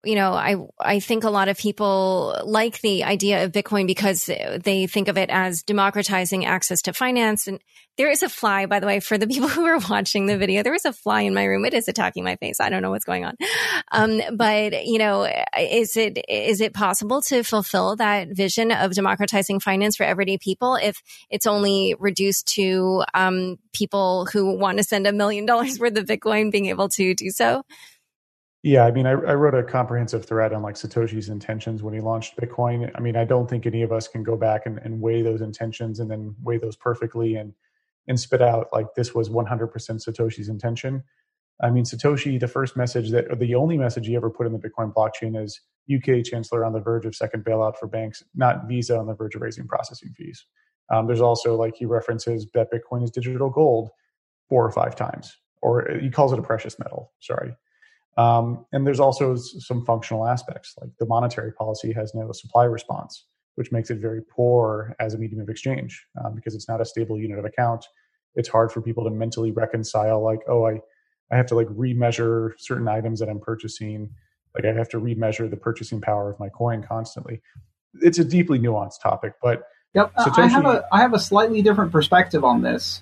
I think a lot of people like the idea of Bitcoin because they think of it as democratizing access to finance. And there is a fly, by the way, for the people who are watching the video, there is a fly in my room. It is attacking my face. I don't know what's going on. But is it possible to fulfill that vision of democratizing finance for everyday people if it's only reduced to people who want to send $1 million worth of Bitcoin being able to do so? Yeah, I mean, I wrote a comprehensive thread on like Satoshi's intentions when he launched Bitcoin. I mean, I don't think any of us can go back and weigh those intentions and then weigh those perfectly and spit out like this was 100% Satoshi's intention. I mean, Satoshi, the only message he ever put in the Bitcoin blockchain is UK Chancellor on the verge of second bailout for banks, not Visa on the verge of raising processing fees. There's also like he references that Bitcoin is digital gold 4 or 5 times, or he calls it a precious metal. Sorry. And there's also some functional aspects, like the monetary policy has no supply response, which makes it very poor as a medium of exchange because it's not a stable unit of account. It's hard for people to mentally reconcile, like, oh, I have to like remeasure certain items that I'm purchasing. Like I have to remeasure the purchasing power of my coin constantly. It's a deeply nuanced topic, but yep, Satoshi, I have a slightly different perspective on this,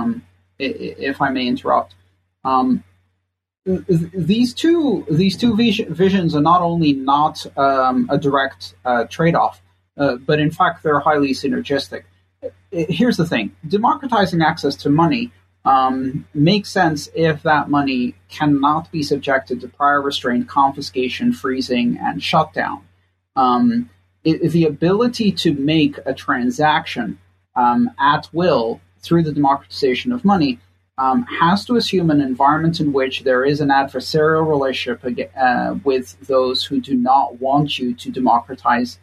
if I may interrupt. These two visions are not only not a direct trade-off, but in fact they're highly synergistic. Here's the thing: democratizing access to money makes sense if that money cannot be subjected to prior restraint, confiscation, freezing, and shutdown. The ability to make a transaction at will through the democratization of money has to assume an environment in which there is an adversarial relationship with those who do not want you to democratize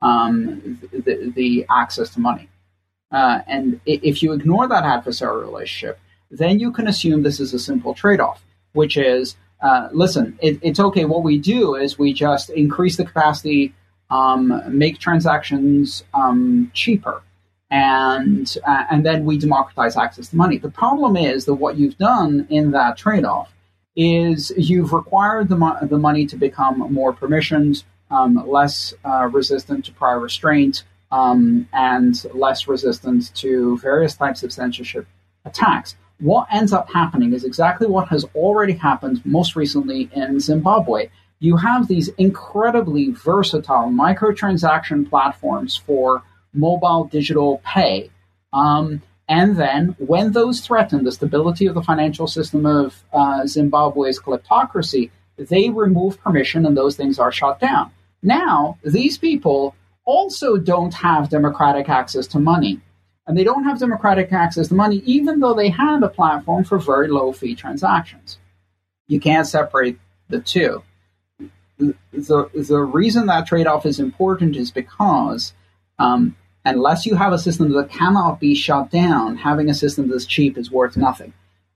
the access to money. And if you ignore that adversarial relationship, then you can assume this is a simple trade-off, which is, listen, it's okay. What we do is we just increase the capacity, make transactions cheaper, and then we democratize access to money. The problem is that what you've done in that trade-off is you've required the money to become more permissioned, less resistant to prior restraint, and less resistant to various types of censorship attacks. What ends up happening is exactly what has already happened most recently in Zimbabwe. You have these incredibly versatile microtransaction platforms for mobile digital pay. And then when those threaten the stability of the financial system of Zimbabwe's kleptocracy, they remove permission and those things are shut down. Now, these people also don't have democratic access to money. And they don't have democratic access to money even though they have a platform for very low fee transactions. You can't separate the two. The reason that trade-off is important is because unless you have a system that cannot be shut down, having a system that's cheap is worth nothing.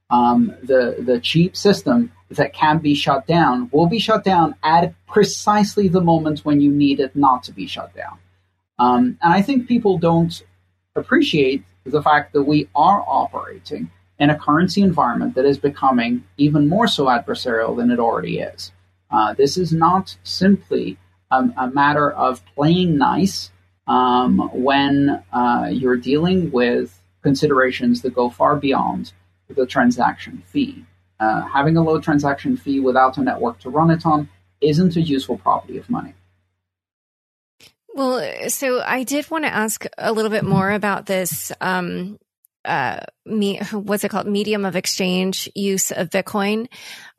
The cheap system that can be shut down will be shut down at precisely the moment when you need it not to be shut down. And I think people don't appreciate the fact that we are operating in a currency environment that is becoming even more so adversarial than it already is. This is not simply a matter of playing nice when you're dealing with considerations that go far beyond the transaction fee. Having a low transaction fee without a network to run it on isn't a useful property of money. Well, so I did want to ask a little bit more about this, what's it called? Medium of exchange use of Bitcoin.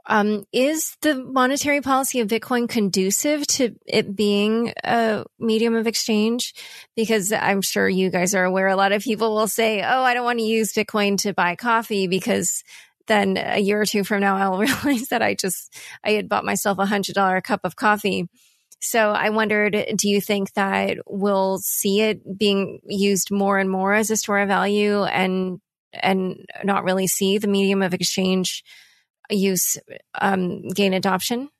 Is the monetary policy of Bitcoin conducive to it being a medium of exchange? Because I'm sure you guys are aware, a lot of people will say, oh, I don't want to use Bitcoin to buy coffee because then a year or two from now, I'll realize that I had bought myself $100 cup of coffee. So I wondered, do you think that we'll see it being used more and more as a store of value and not really see the medium of exchange use gain adoption?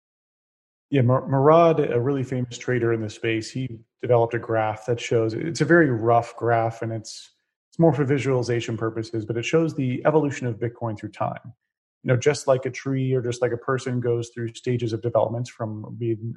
Yeah, Murad, a really famous trader in the space, he developed a graph that shows, it's a very rough graph and it's more for visualization purposes, but it shows the evolution of Bitcoin through time. You know, just like a tree or just like a person goes through stages of development from being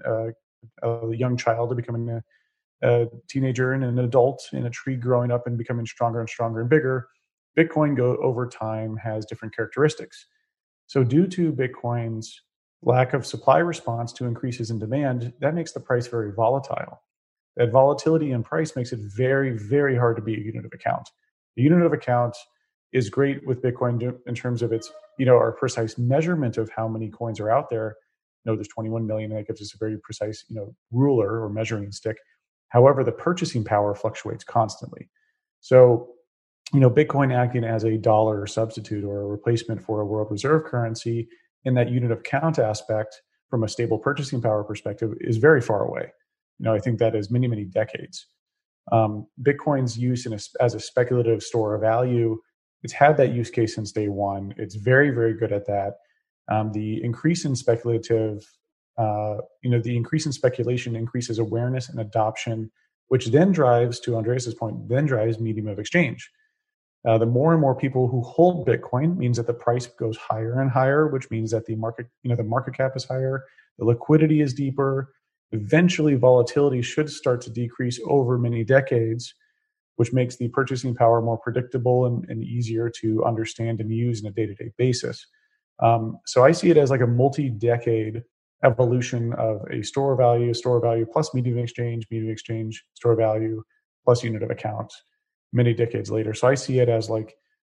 a young child to becoming a teenager and an adult, in a tree growing up and becoming stronger and stronger and bigger, Bitcoin over time has different characteristics. So due to Bitcoin's lack of supply response to increases in demand, that makes the price very volatile. That volatility in price makes it very, very hard to be a unit of account. The unit of account is great with Bitcoin in terms of its, our precise measurement of how many coins are out there. There's 21 million, and that gives us a very precise, ruler or measuring stick. However, the purchasing power fluctuates constantly. So, Bitcoin acting as a dollar substitute or a replacement for a world reserve currency in that unit of account aspect from a stable purchasing power perspective is very far away. I think that is many, many decades. Bitcoin's use as a speculative store of value, it's had that use case since day one. It's very, very good at that. The increase in speculative, the increase in speculation increases awareness and adoption, which then drives, to Andreas's point, medium of exchange. The more and more people who hold Bitcoin means that the price goes higher and higher, which means that the market cap is higher, the liquidity is deeper. Eventually, volatility should start to decrease over many decades, which makes the purchasing power more predictable and easier to understand and use on a day-to-day basis. So I see it as like a multi-decade evolution of a store of value plus medium of exchange, store of value plus unit of account many decades later. So I see it as like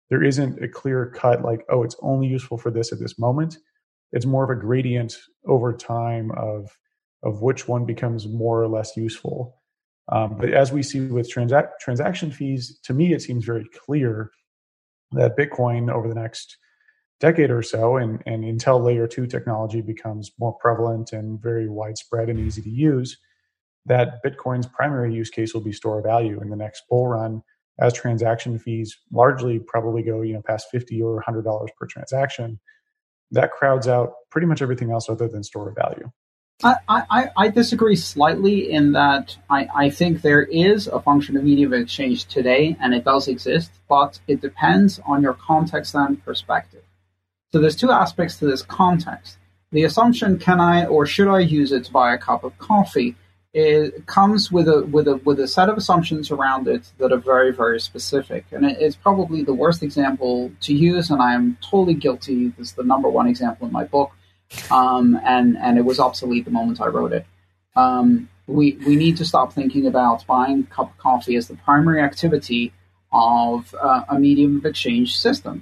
there isn't a clear cut like, oh, it's only useful for this at this moment. It's more of a gradient over time of which one becomes more or less useful. But as we see with transaction fees, to me, it seems very clear that Bitcoin over the next decade or so, and until layer 2 technology becomes more prevalent and very widespread and easy to use, that Bitcoin's primary use case will be store of value in the next bull run, as transaction fees largely probably go past $50 or $100 per transaction. That crowds out pretty much everything else other than store of value. I disagree slightly in that I think there is a function of medium of exchange today, and it does exist, but it depends on your context and perspective. So there's two aspects to this context. The assumption, can I or should I use it to buy a cup of coffee, it comes with a set of assumptions around it that are very, very specific. And it's probably the worst example to use, and I am totally guilty. This is the number one example in my book. And it was obsolete the moment I wrote it. We need to stop thinking about buying a cup of coffee as the primary activity of a medium of exchange system.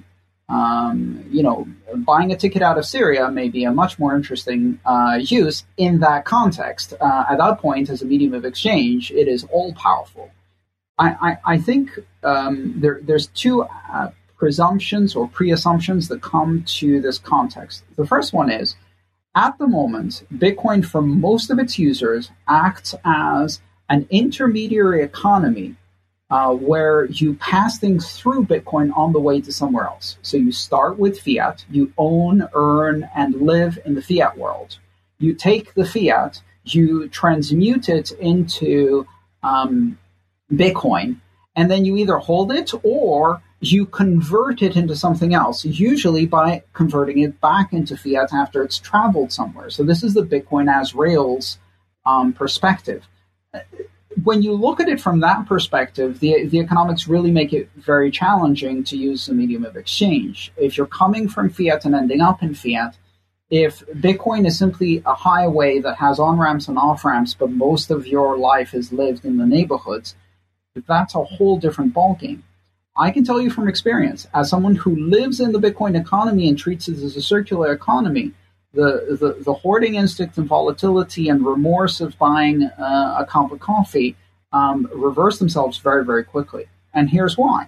Buying a ticket out of Syria may be a much more interesting use in that context. At that point, as a medium of exchange, it is all powerful. I think there's two presumptions or pre-assumptions that come to this context. The first one is, at the moment, Bitcoin for most of its users acts as an intermediary economy where you pass things through Bitcoin on the way to somewhere else. So you start with fiat, you own, earn, and live in the fiat world. You take the fiat, you transmute it into Bitcoin, and then you either hold it or you convert it into something else, usually by converting it back into fiat after it's traveled somewhere. So this is the Bitcoin as Rails perspective. When you look at it from that perspective, the economics really make it very challenging to use a medium of exchange. If you're coming from fiat and ending up in fiat, if Bitcoin is simply a highway that has on-ramps and off-ramps, but most of your life is lived in the neighborhoods, that's a whole different ballgame. I can tell you from experience, as someone who lives in the Bitcoin economy and treats it as a circular economy, the hoarding instinct and volatility and remorse of buying a cup of coffee reverse themselves very, very quickly. And here's why.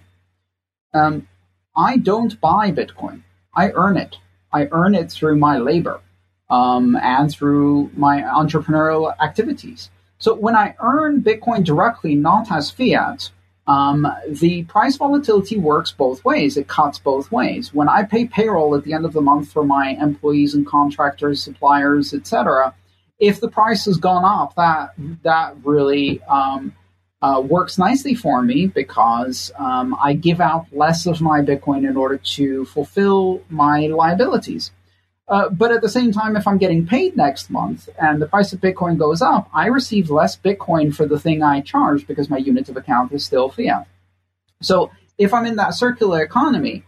I don't buy Bitcoin. I earn it. I earn it through my labor and through my entrepreneurial activities. So when I earn Bitcoin directly, not as fiat, the price volatility works both ways. It cuts both ways. When I pay payroll at the end of the month for my employees and contractors, suppliers, etc., if the price has gone up, that really works nicely for me because I give out less of my Bitcoin in order to fulfill my liabilities. But at the same time, if I'm getting paid next month and the price of Bitcoin goes up, I receive less Bitcoin for the thing I charge because my unit of account is still fiat. So if I'm in that circular economy,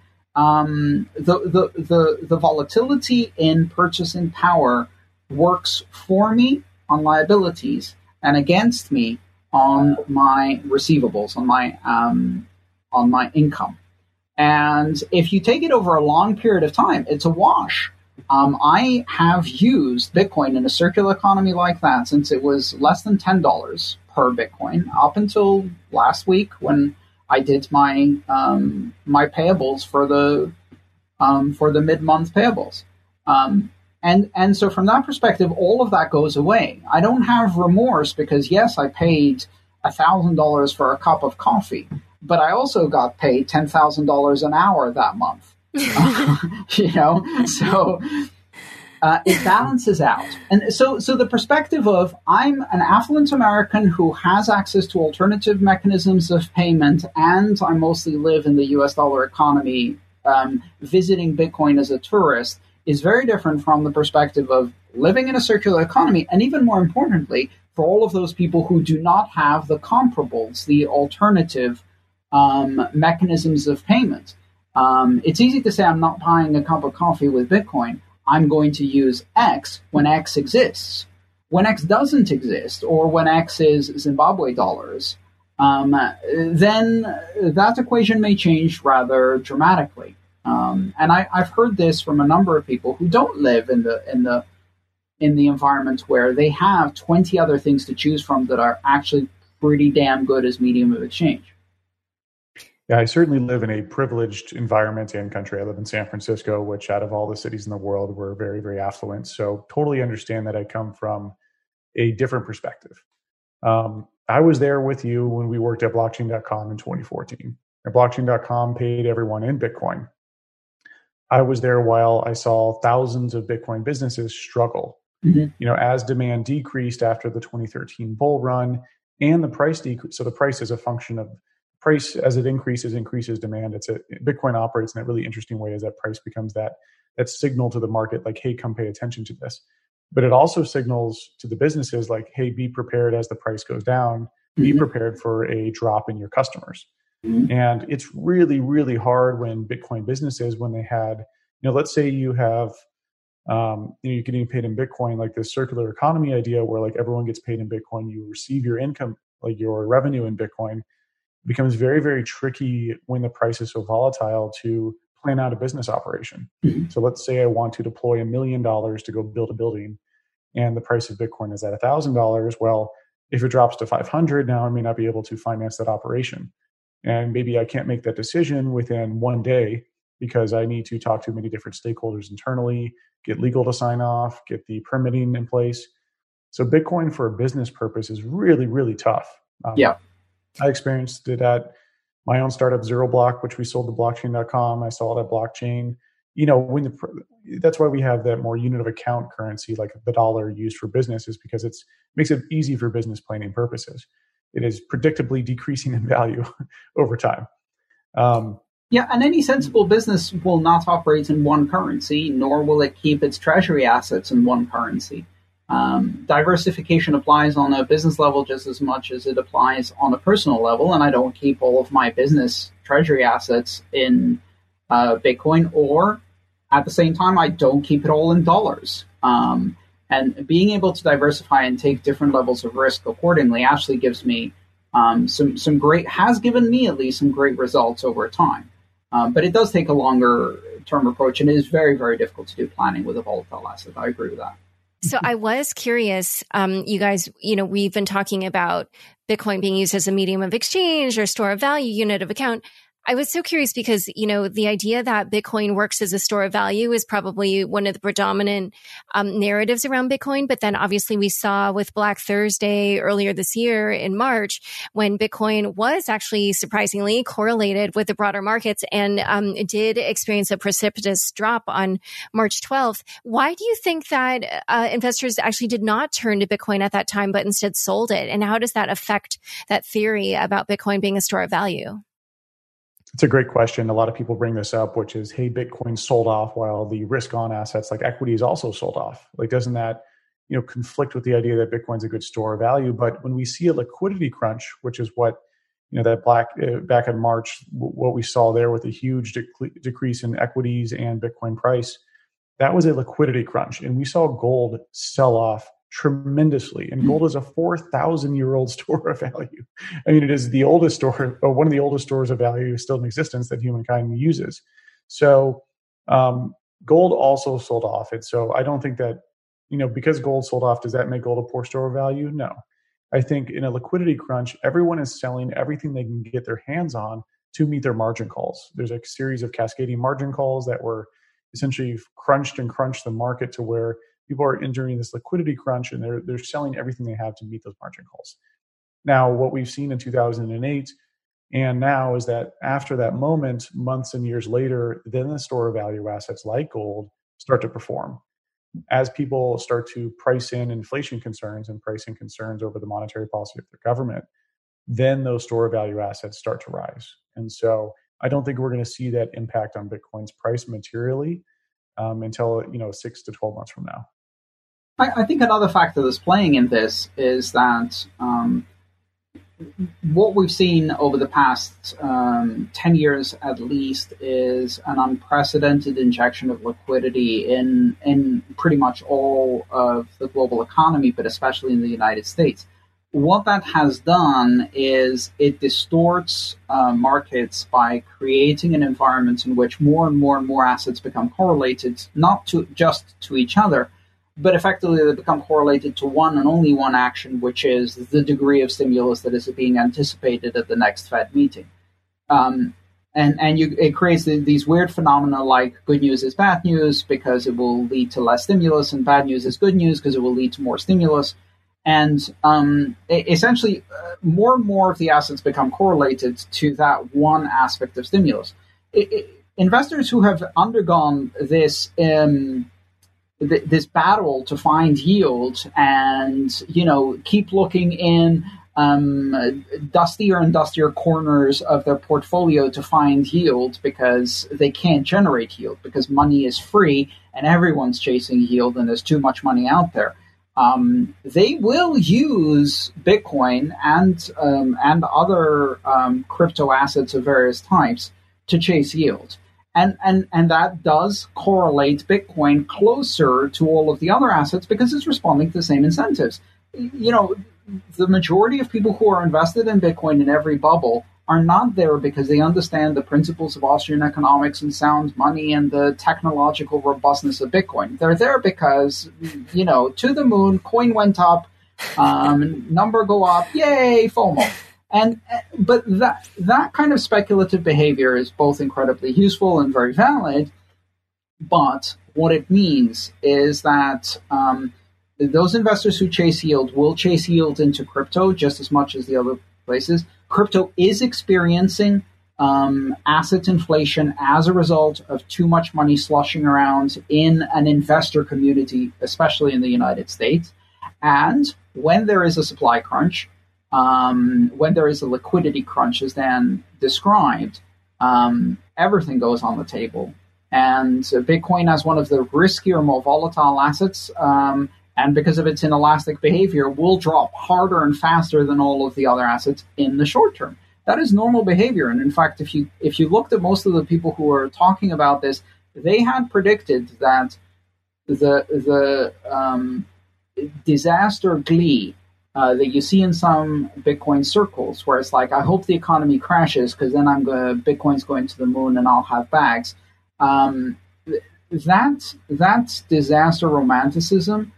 the volatility in purchasing power works for me on liabilities and against me on my receivables, on my income. And if you take it over a long period of time, it's a wash. I have used Bitcoin in a circular economy like that since it was less than $10 per Bitcoin up until last week when I did my my payables for the mid-month payables. And so from that perspective, all of that goes away. I don't have remorse because, yes, I paid $1,000 for a cup of coffee, but I also got paid $10,000 an hour that month. So it balances out. And so the perspective of I'm an affluent American who has access to alternative mechanisms of payment, and I mostly live in the US dollar economy, visiting Bitcoin as a tourist, is very different from the perspective of living in a circular economy, and even more importantly, for all of those people who do not have the comparables, the alternative mechanisms of payment. It's easy to say I'm not buying a cup of coffee with Bitcoin. I'm going to use X when X exists. When X doesn't exist, or when X is Zimbabwe dollars, then that equation may change rather dramatically. And I've heard this from a number of people who don't live in the environment where they have 20 other things to choose from that are actually pretty damn good as medium of exchange. Yeah, I certainly live in a privileged environment and country. I live in San Francisco, which out of all the cities in the world, we're very, very affluent. So totally understand that I come from a different perspective. I was there with you when we worked at blockchain.com in 2014. And blockchain.com paid everyone in Bitcoin. I was there while I saw thousands of Bitcoin businesses struggle. Mm-hmm. As demand decreased after the 2013 bull run and the price decreased. So the price is a function of price as it increases demand. Bitcoin operates in a really interesting way as that price becomes that signal to the market, like, hey, come pay attention to this. But it also signals to the businesses like, hey, be prepared as the price goes down, be prepared for a drop in your customers. Mm-hmm. And it's really, really hard when Bitcoin businesses, when they had, let's say you have, you're getting paid in Bitcoin, like this circular economy idea where like everyone gets paid in Bitcoin, you receive your income, like your revenue in Bitcoin. It becomes very, very tricky when the price is so volatile to plan out a business operation. Mm-hmm. So let's say I want to deploy $1 million to go build a building and the price of Bitcoin is at $1,000. Well, if it drops to 500 now, I may not be able to finance that operation. And maybe I can't make that decision within one day because I need to talk to many different stakeholders internally, get legal to sign off, get the permitting in place. So Bitcoin for a business purpose is really, really tough. I experienced it at my own startup, ZeroBlock, which we sold to blockchain.com. I saw it at Blockchain. That's why we have that more unit of account currency, like the dollar used for business, is because it makes it easy for business planning purposes. It is predictably decreasing in value over time. And any sensible business will not operate in one currency, nor will it keep its treasury assets in one currency. Diversification applies on a business level just as much as it applies on a personal level, and I don't keep all of my business treasury assets in Bitcoin, or at the same time, I don't keep it all in dollars. And being able to diversify and take different levels of risk accordingly actually gives me has given me at least some great results over time. But it does take a longer term approach, and it is very, very difficult to do planning with a volatile asset. I agree with that. So I was curious, you guys, we've been talking about Bitcoin being used as a medium of exchange or store of value, unit of account. I was so curious because, the idea that Bitcoin works as a store of value is probably one of the predominant narratives around Bitcoin. But then obviously we saw with Black Thursday earlier this year in March, when Bitcoin was actually surprisingly correlated with the broader markets and did experience a precipitous drop on March 12th. Why do you think that investors actually did not turn to Bitcoin at that time, but instead sold it? And how does that affect that theory about Bitcoin being a store of value? It's a great question. A lot of people bring this up, which is, hey, Bitcoin sold off while the risk-on assets like equities also sold off. Like, doesn't that, conflict with the idea that Bitcoin's a good store of value? But when we see a liquidity crunch, which is what, that back in March, what we saw there with a huge decrease in equities and Bitcoin price, that was a liquidity crunch. And we saw gold sell off tremendously. And gold is a 4,000-year-old store of value. I mean, it is the oldest store, or one of the oldest stores of value still in existence that humankind uses. So gold also sold off. And so I don't think that, because gold sold off, does that make gold a poor store of value? No. I think in a liquidity crunch, everyone is selling everything they can get their hands on to meet their margin calls. There's a series of cascading margin calls that were essentially crunched the market to where people are entering this liquidity crunch and they're selling everything they have to meet those margin calls. Now, what we've seen in 2008 and now is that after that moment, months and years later, then the store of value assets like gold start to perform. As people start to price in inflation concerns and pricing concerns over the monetary policy of their government, then those store of value assets start to rise. And so I don't think we're going to see that impact on Bitcoin's price materially until 6 to 12 months from now. I think another factor that's playing in this is that what we've seen over the past 10 years at least is an unprecedented injection of liquidity in pretty much all of the global economy, but especially in the United States. what that has done is it distorts markets by creating an environment in which more and more and more assets become correlated, not to just to each other, but effectively they become correlated to one and only one action, which is the degree of stimulus that is being anticipated at the next Fed meeting. It creates these weird phenomena like good news is bad news because it will lead to less stimulus, and bad news is good news because it will lead to more stimulus. And essentially, more and more of the assets become correlated to that one aspect of stimulus. Investors who have undergone this this battle to find yield and keep looking in dustier and dustier corners of their portfolio to find yield because they can't generate yield because money is free and everyone's chasing yield and there's too much money out there. They will use Bitcoin and other crypto assets of various types to chase yield. And that does correlate Bitcoin closer to all of the other assets because it's responding to the same incentives. The majority of people who are invested in Bitcoin in every bubble are not there because they understand the principles of Austrian economics and sound money and the technological robustness of Bitcoin. They're there because, to the moon, coin went up, number go up, yay, FOMO. But that kind of speculative behavior is both incredibly useful and very valid, but what it means is that those investors who chase yield will chase yield into crypto just as much as the other places. Crypto is experiencing asset inflation as a result of too much money sloshing around in an investor community, especially in the United States. And when there is a supply crunch, when there is a liquidity crunch, as Dan described, everything goes on the table. And Bitcoin, as one of the riskier, more volatile assets, and because of its inelastic behavior, will drop harder and faster than all of the other assets in the short term. That is normal behavior. And in fact, if you looked at most of the people who are talking about this, they had predicted that the disaster glee that you see in some Bitcoin circles, where it's like, I hope the economy crashes because then Bitcoin's going to the moon and I'll have bags. That disaster romanticism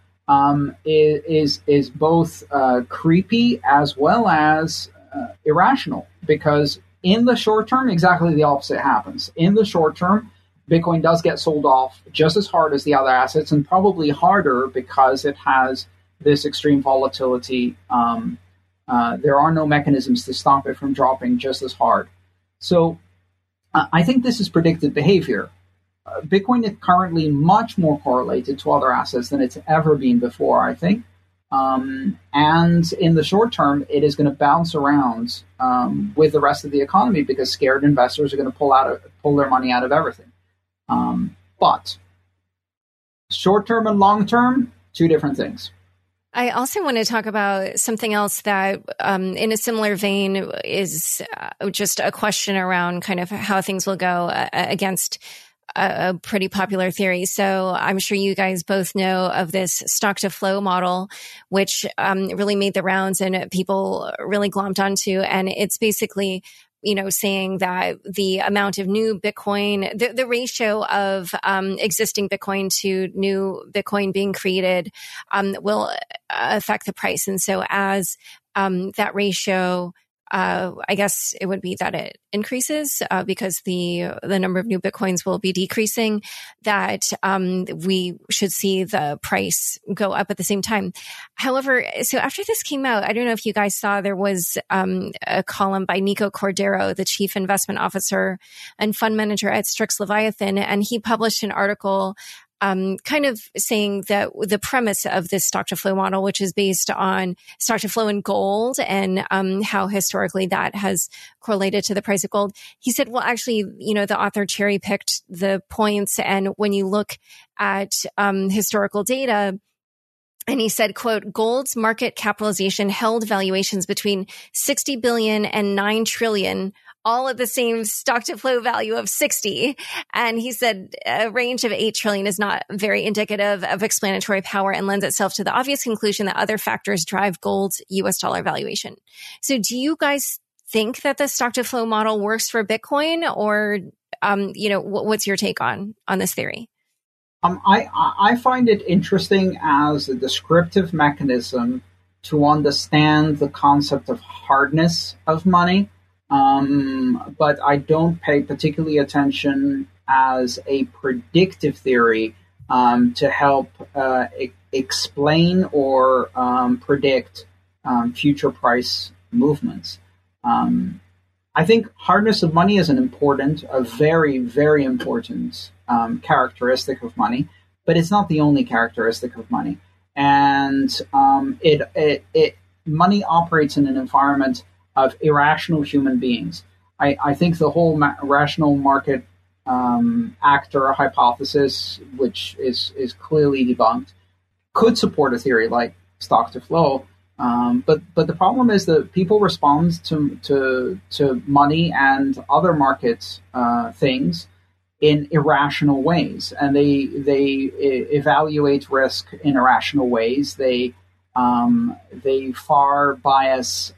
is both creepy as well as irrational, because in the short term, exactly the opposite happens. In the short term, Bitcoin does get sold off just as hard as the other assets, and probably harder because it has this extreme volatility. There are no mechanisms to stop it from dropping just as hard. So I think this is predicted behavior. Bitcoin is currently much more correlated to other assets than it's ever been before, I think. And in the short term, it is going to bounce around with the rest of the economy because scared investors are going to pull their money out of everything. But short term and long term, two different things. I also want to talk about something else that, in a similar vein, is just a question around kind of how things will go against a pretty popular theory. So I'm sure you guys both know of this stock to flow model, which really made the rounds and people really glommed onto. And it's basically, saying that the amount of new Bitcoin, the ratio of existing Bitcoin to new Bitcoin being created will affect the price. And so as that ratio, I guess it would be that it increases because the number of new Bitcoins will be decreasing, that we should see the price go up at the same time. However, so after this came out, I don't know if you guys saw, there was a column by Nico Cordero, the chief investment officer and fund manager at Strix Leviathan, and he published an article kind of saying that the premise of this stock to flow model, which is based on stock to flow in gold and how historically that has correlated to the price of gold. He said, well, actually, the author cherry picked the points. And when you look at historical data, and he said, quote, gold's market capitalization held valuations between 60 billion and 9 trillion all at the same stock to flow value of 60. And he said a range of 8 trillion is not very indicative of explanatory power and lends itself to the obvious conclusion that other factors drive gold's US dollar valuation. So do you guys think that the stock to flow model works for Bitcoin, or, what's your take on this theory? I find it interesting as a descriptive mechanism to understand the concept of hardness of money, but I don't pay particularly attention as a predictive theory to help explain or predict future price movements. I think hardness of money is a very, very important characteristic of money, but it's not the only characteristic of money. And money operates in an environment of irrational human beings. I think the whole rational market actor hypothesis, which is clearly debunked, could support a theory like stock to flow. But the problem is that people respond to money and other market things in irrational ways, and they evaluate risk in irrational ways. They far bias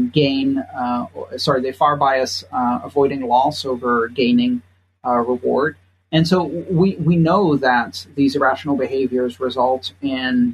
avoiding loss over gaining reward. And so we know that these irrational behaviors result in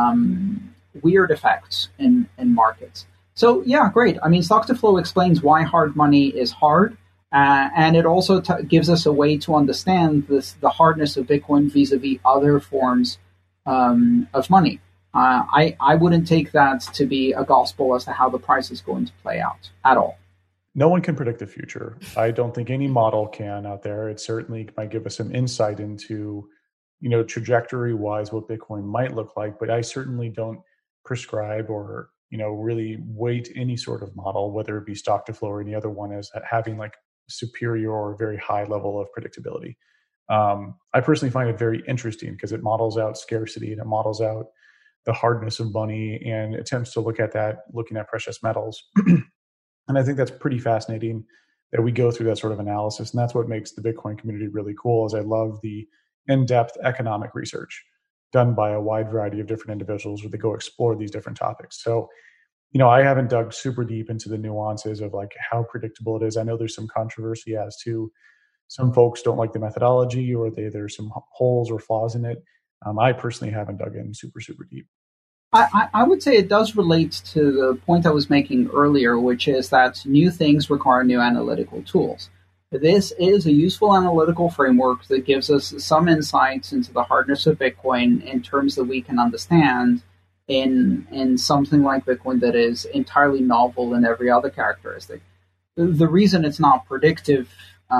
weird effects in markets. So yeah, great. I mean, stock to flow explains why hard money is hard, and it also gives us a way to understand the hardness of Bitcoin vis-a-vis other forms of money. I wouldn't take that to be a gospel as to how the price is going to play out at all. No one can predict the future. I don't think any model can out there. It certainly might give us some insight into, trajectory-wise what Bitcoin might look like, but I certainly don't prescribe or, really weight any sort of model, whether it be stock to flow or any other one, as having like superior or very high level of predictability. I personally find it very interesting because it models out scarcity and it models out the hardness of money and attempts to look at that, looking at precious metals. And I think that's pretty fascinating that we go through that sort of analysis. And that's what makes the Bitcoin community really cool, is I love the in-depth economic research done by a wide variety of different individuals where they go explore these different topics. So, I haven't dug super deep into the nuances of like how predictable it is. I know there's some controversy as to some folks don't like the methodology, or there's some holes or flaws in it. I personally haven't dug in super, super deep. I would say it does relate to the point I was making earlier, which is that new things require new analytical tools. This is a useful analytical framework that gives us some insights into the hardness of Bitcoin in terms that we can understand in something like Bitcoin that is entirely novel in every other characteristic. The reason it's not predictive,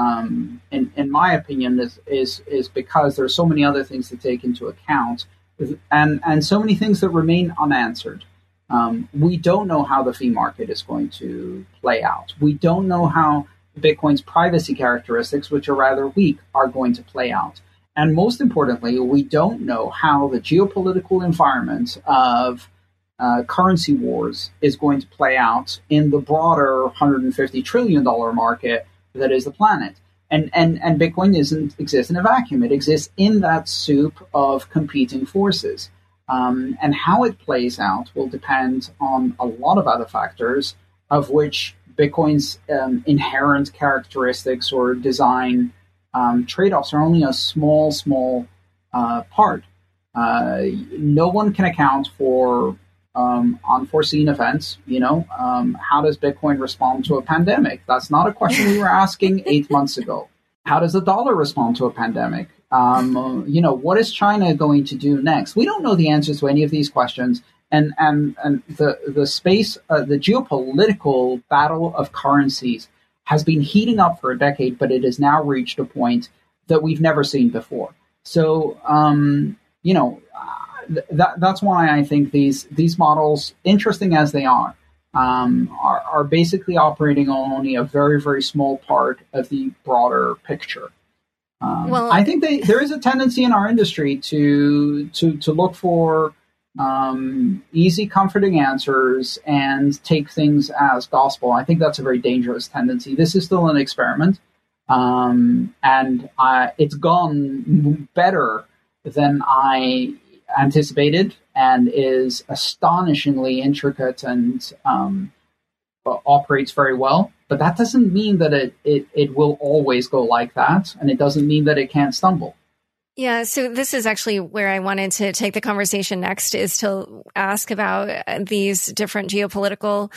in my opinion, is because there are so many other things to take into account, and so many things that remain unanswered. We don't know how the fee market is going to play out. We don't know how Bitcoin's privacy characteristics, which are rather weak, are going to play out. And most importantly, we don't know how the geopolitical environment of currency wars is going to play out in the broader $150 trillion market that is the planet. And Bitcoin doesn't exist in a vacuum. It exists in that soup of competing forces. And how it plays out will depend on a lot of other factors, of which Bitcoin's inherent characteristics or design trade-offs are only a small part. No one can account for unforeseen events. How does Bitcoin respond to a pandemic? That's not a question we were asking 8 months ago. How does the dollar respond to a pandemic? What is China going to do next? We don't know the answers to any of these questions. And the space, the geopolitical battle of currencies has been heating up for a decade, but it has now reached a point that we've never seen before. So, that's why I think these models, interesting as they are basically operating on only a very, very small part of the broader picture. I think there is a tendency in our industry to look for easy, comforting answers and take things as gospel. I think that's a very dangerous tendency. This is still an experiment, and it's gone better than I anticipated and is astonishingly intricate and operates very well. But that doesn't mean that it will always go like that, and it doesn't mean that it can't stumble. Yeah, so this is actually where I wanted to take the conversation next, is to ask about these different geopolitical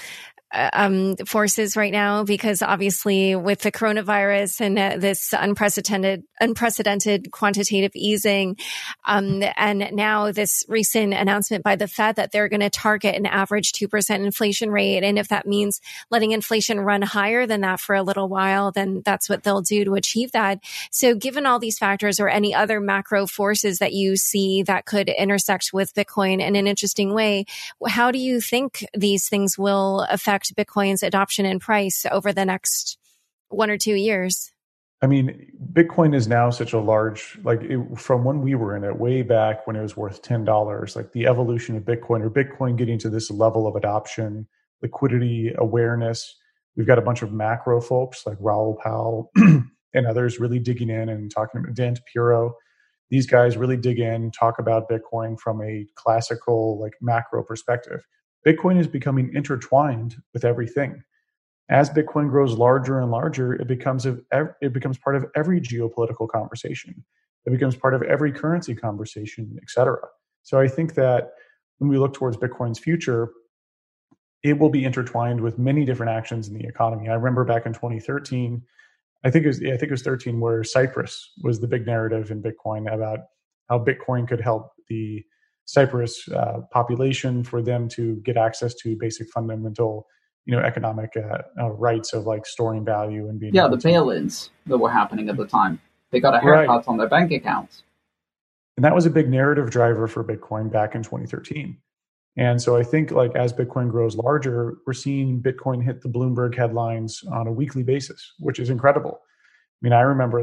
forces right now, because obviously with the coronavirus and this unprecedented quantitative easing, and now this recent announcement by the Fed that they're going to target an average 2% inflation rate. And if that means letting inflation run higher than that for a little while, then that's what they'll do to achieve that. So given all these factors, or any other macro forces that you see that could intersect with Bitcoin in an interesting way, how do you think these things will affect Bitcoin's adoption and price over the next 1 or 2 years? I mean, Bitcoin is now such a large, from when we were in it way back when it was worth $10, like the evolution of Bitcoin, or Bitcoin getting to this level of adoption, liquidity, awareness. We've got a bunch of macro folks like Raoul Pal and others really digging in and talking about Dan Tapiro. These guys really dig in, talk about Bitcoin from a classical, macro perspective. Bitcoin is becoming intertwined with everything. As Bitcoin grows larger and larger, it becomes part of every geopolitical conversation. It becomes part of every currency conversation, et cetera. So I think that when we look towards Bitcoin's future, it will be intertwined with many different actions in the economy. I remember back in 2013, I think it was 13, where Cyprus was the big narrative in Bitcoin about how Bitcoin could help the Cyprus population, for them to get access to basic fundamental, economic rights of storing value and being. Yeah, the bail-ins that were happening at the time. They got a haircut on their bank accounts. And that was a big narrative driver for Bitcoin back in 2013. And so I think as Bitcoin grows larger, we're seeing Bitcoin hit the Bloomberg headlines on a weekly basis, which is incredible. I mean, I remember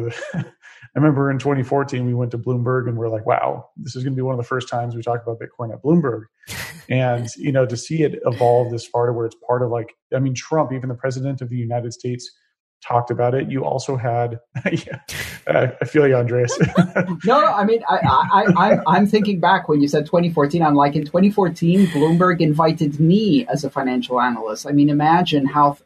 in 2014, we went to Bloomberg and we're like, wow, this is going to be one of the first times we talk about Bitcoin at Bloomberg. And, to see it evolve this far to where it's part of Trump, even the president of the United States, talked about it. You also had, I feel you, Andreas. No, I mean, I'm thinking back when you said 2014. I'm like, in 2014, Bloomberg invited me as a financial analyst. I mean, imagine how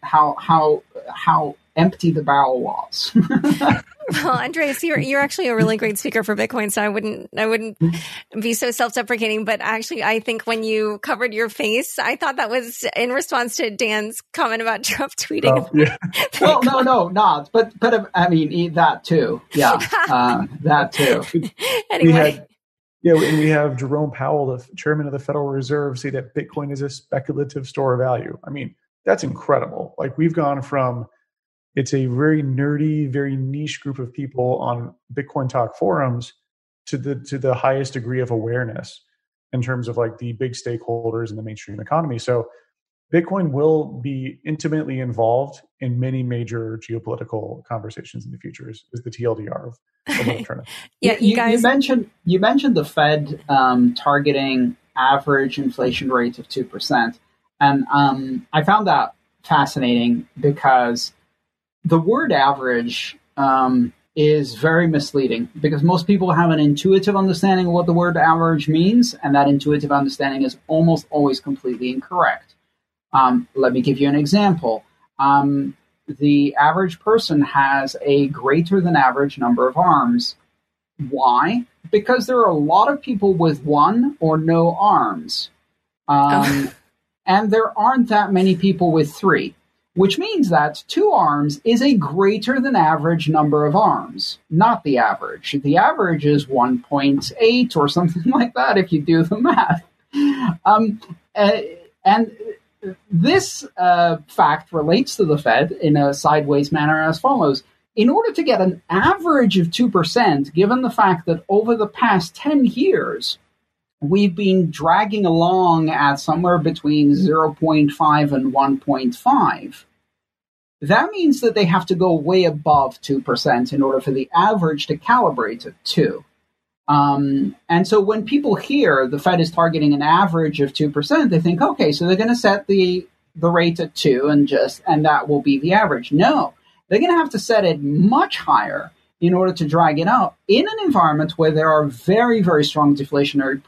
empty the barrel was. Well, Andreas, you're actually a really great speaker for Bitcoin, so I wouldn't be so self-deprecating. But actually, I think when you covered your face, I thought that was in response to Dan's comment about Trump tweeting. Oh, yeah. Well, no, not. But I mean, that too. Yeah, that too. Anyway. We have Jerome Powell, the chairman of the Federal Reserve, say that Bitcoin is a speculative store of value. I mean, that's incredible. We've gone from, it's a very nerdy, very niche group of people on Bitcoin Talk forums to the highest degree of awareness in terms of the big stakeholders in the mainstream economy. So Bitcoin will be intimately involved in many major geopolitical conversations in the future, is the TLDR of what I'm trying to. Yeah, you mentioned the Fed targeting average inflation rates of 2%, and I found that fascinating because the word average is very misleading, because most people have an intuitive understanding of what the word average means, and that intuitive understanding is almost always completely incorrect. Let me give you an example. The average person has a greater than average number of arms. Why? Because there are a lot of people with one or no arms. And there aren't that many people with three. Which means that 2 arms is a greater than average number of arms, not the average. The average is 1.8 or something like that if you do the math. And this fact relates to the Fed in a sideways manner as follows. In order to get an average of 2%, given the fact that over the past 10 years, we've been dragging along at somewhere between 0.5 and 1.5. That means that they have to go way above 2% in order for the average to calibrate at 2. And so when people hear the Fed is targeting an average of 2%, they think, okay, so they're going to set the rate at 2 and that will be the average. No, they're going to have to set it much higher in order to drag it out in an environment where there are very, very strong deflationary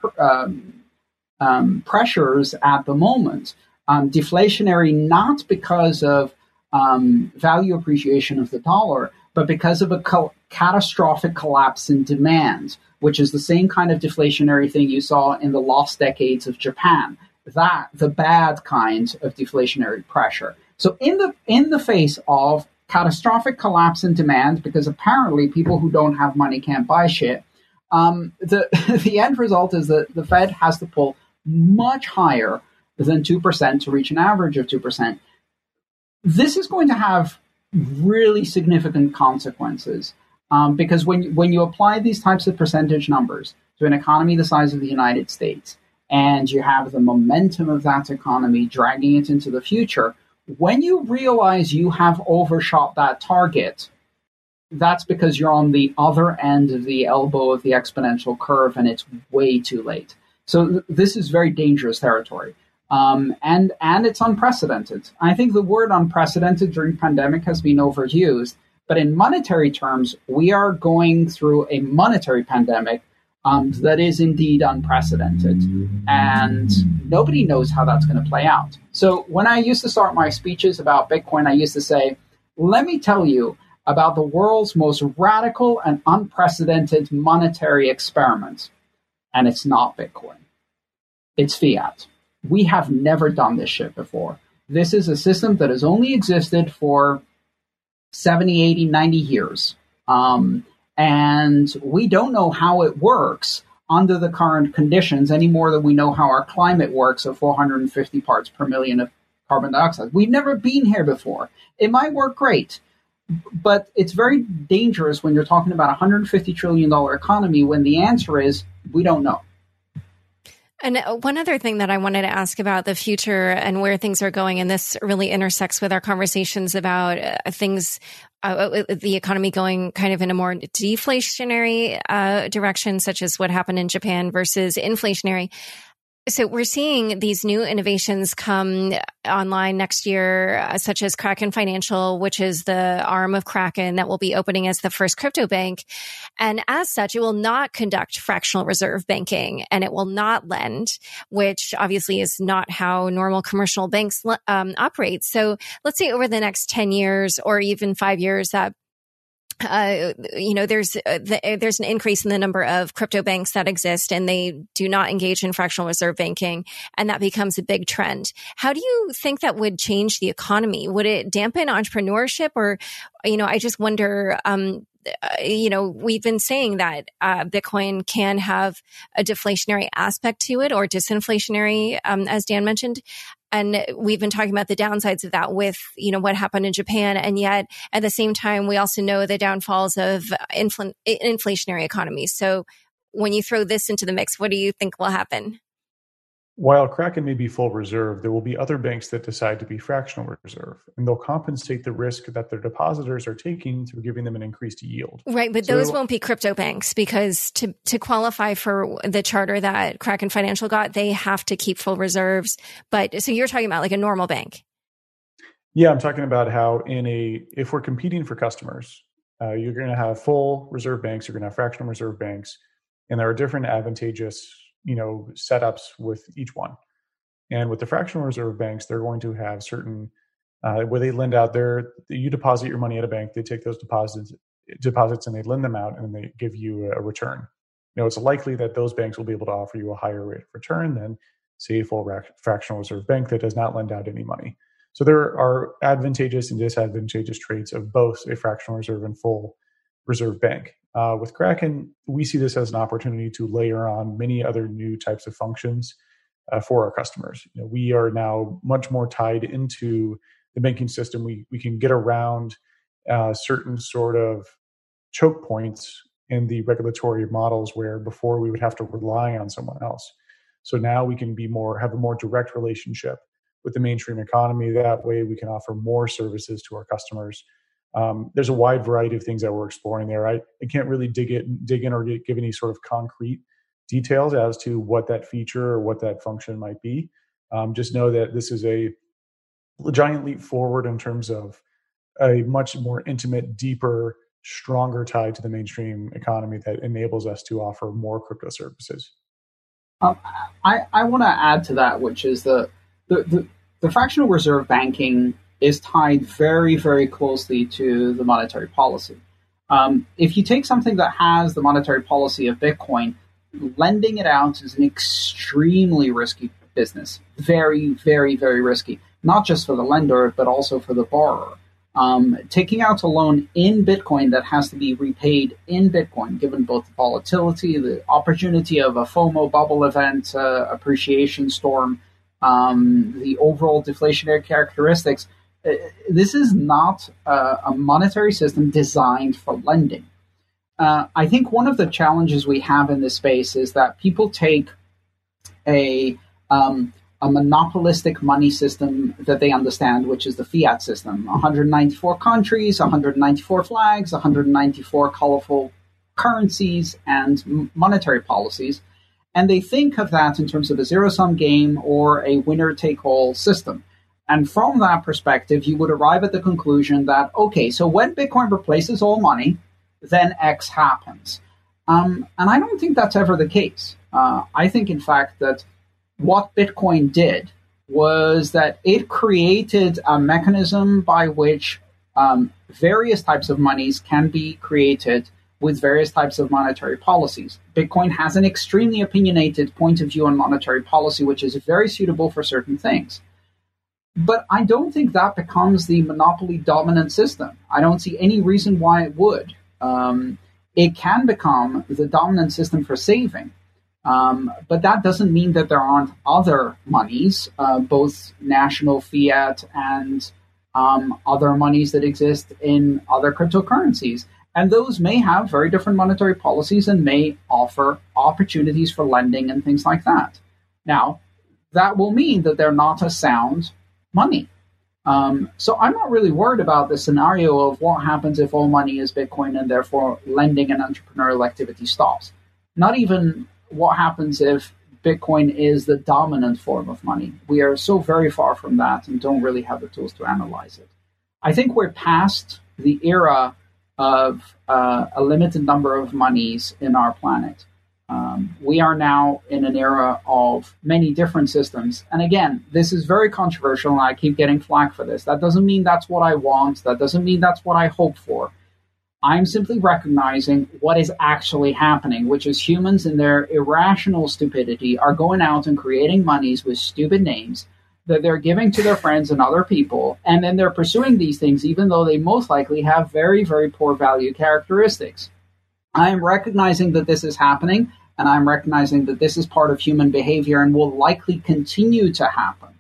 pressures at the moment. Deflationary not because of value appreciation of the dollar, but because of a catastrophic collapse in demand, which is the same kind of deflationary thing you saw in the lost decades of Japan. The bad kind of deflationary pressure. So in the face of catastrophic collapse in demand, because apparently people who don't have money can't buy shit, the end result is that the Fed has to pull much higher than 2% to reach an average of 2%. This is going to have really significant consequences because when you apply these types of percentage numbers to an economy the size of the United States, and you have the momentum of that economy dragging it into the future, when you realize you have overshot that target, that's because you're on the other end of the elbow of the exponential curve and it's way too late. So this is very dangerous territory. And it's unprecedented. I think the word unprecedented during pandemic has been overused, but in monetary terms, we are going through a monetary pandemic that is indeed unprecedented. And nobody knows how that's going to play out. So when I used to start my speeches about Bitcoin, I used to say, let me tell you about the world's most radical and unprecedented monetary experiment. And it's not Bitcoin. It's fiat. We have never done this shit before. This is a system that has only existed for 70, 80, 90 years. And we don't know how it works under the current conditions any more than we know how our climate works at 450 parts per million of carbon dioxide. We've never been here before. It might work great, but it's very dangerous when you're talking about a $150 trillion economy when the answer is we don't know. And one other thing that I wanted to ask about the future and where things are going, and this really intersects with our conversations about things, the economy going kind of in a more deflationary direction, such as what happened in Japan versus inflationary. So we're seeing these new innovations come online next year, such as Kraken Financial, which is the arm of Kraken that will be opening as the first crypto bank. And as such, it will not conduct fractional reserve banking and it will not lend, which obviously is not how normal commercial banks operate. So let's say over the next 10 years or even 5 years that there's an increase in the number of crypto banks that exist and they do not engage in fractional reserve banking. And that becomes a big trend. How do you think that would change the economy? Would it dampen entrepreneurship or, I just wonder, we've been saying that Bitcoin can have a deflationary aspect to it or disinflationary, as Dan mentioned. And we've been talking about the downsides of that with, what happened in Japan. And yet at the same time, we also know the downfalls of inflationary economies. So when you throw this into the mix, what do you think will happen? While Kraken may be full reserve, there will be other banks that decide to be fractional reserve, and they'll compensate the risk that their depositors are taking through giving them an increased yield. Right, but those won't be crypto banks because to qualify for the charter that Kraken Financial got, they have to keep full reserves. But so you're talking about like a normal bank. Yeah, I'm talking about how if we're competing for customers, you're going to have full reserve banks, you're going to have fractional reserve banks, and there are different advantageous setups with each one. And with the fractional reserve banks, they're going to have certain where they lend out you deposit your money at a bank, they take those deposits and they lend them out and they give you a return. It's likely that those banks will be able to offer you a higher rate of return than, say, a full fractional reserve bank that does not lend out any money. So there are advantageous and disadvantageous traits of both a fractional reserve and full reserve bank. With Kraken, we see this as an opportunity to layer on many other new types of functions for our customers. We are now much more tied into the banking system. We can get around certain sort of choke points in the regulatory models where before we would have to rely on someone else. So now we can have a more direct relationship with the mainstream economy. That way we can offer more services to our customers There's a wide variety of things that we're exploring there. I can't really dig in or give any sort of concrete details as to what that feature or what that function might be. Just know that this is a giant leap forward in terms of a much more intimate, deeper, stronger tie to the mainstream economy that enables us to offer more crypto services. I want to add to that, which is the fractional reserve banking is tied very, very closely to the monetary policy. If you take something that has the monetary policy of Bitcoin, lending it out is an extremely risky business. Very, very, very risky. Not just for the lender, but also for the borrower. Taking out a loan in Bitcoin that has to be repaid in Bitcoin, given both the volatility, the opportunity of a FOMO bubble event, appreciation storm, the overall deflationary characteristics, this is not a monetary system designed for lending. I think one of the challenges we have in this space is that people take a monopolistic money system that they understand, which is the fiat system. 194 countries, 194 flags, 194 colorful currencies and monetary policies. And they think of that in terms of a zero-sum game or a winner-take-all system. And from that perspective, you would arrive at the conclusion that, okay, so when Bitcoin replaces all money, then X happens. And I don't think that's ever the case. I think, in fact, that what Bitcoin did was that it created a mechanism by which various types of monies can be created with various types of monetary policies. Bitcoin has an extremely opinionated point of view on monetary policy, which is very suitable for certain things. But I don't think that becomes the monopoly dominant system. I don't see any reason why it would. It can become the dominant system for saving. But that doesn't mean that there aren't other monies, both national fiat and other monies that exist in other cryptocurrencies. And those may have very different monetary policies and may offer opportunities for lending and things like that. Now, that will mean that they're not a sound money. So I'm not really worried about the scenario of what happens if all money is Bitcoin and therefore lending and entrepreneurial activity stops. Not even what happens if Bitcoin is the dominant form of money. We are so very far from that and don't really have the tools to analyze it. I think we're past the era of a limited number of monies in our planet. We are now in an era of many different systems. And again, this is very controversial and I keep getting flack for this. That doesn't mean that's what I want. That doesn't mean that's what I hope for. I'm simply recognizing what is actually happening, which is humans in their irrational stupidity are going out and creating monies with stupid names that they're giving to their friends and other people, and then they're pursuing these things even though they most likely have very, very poor value characteristics. I am recognizing that this is happening, and I'm recognizing that this is part of human behavior and will likely continue to happen.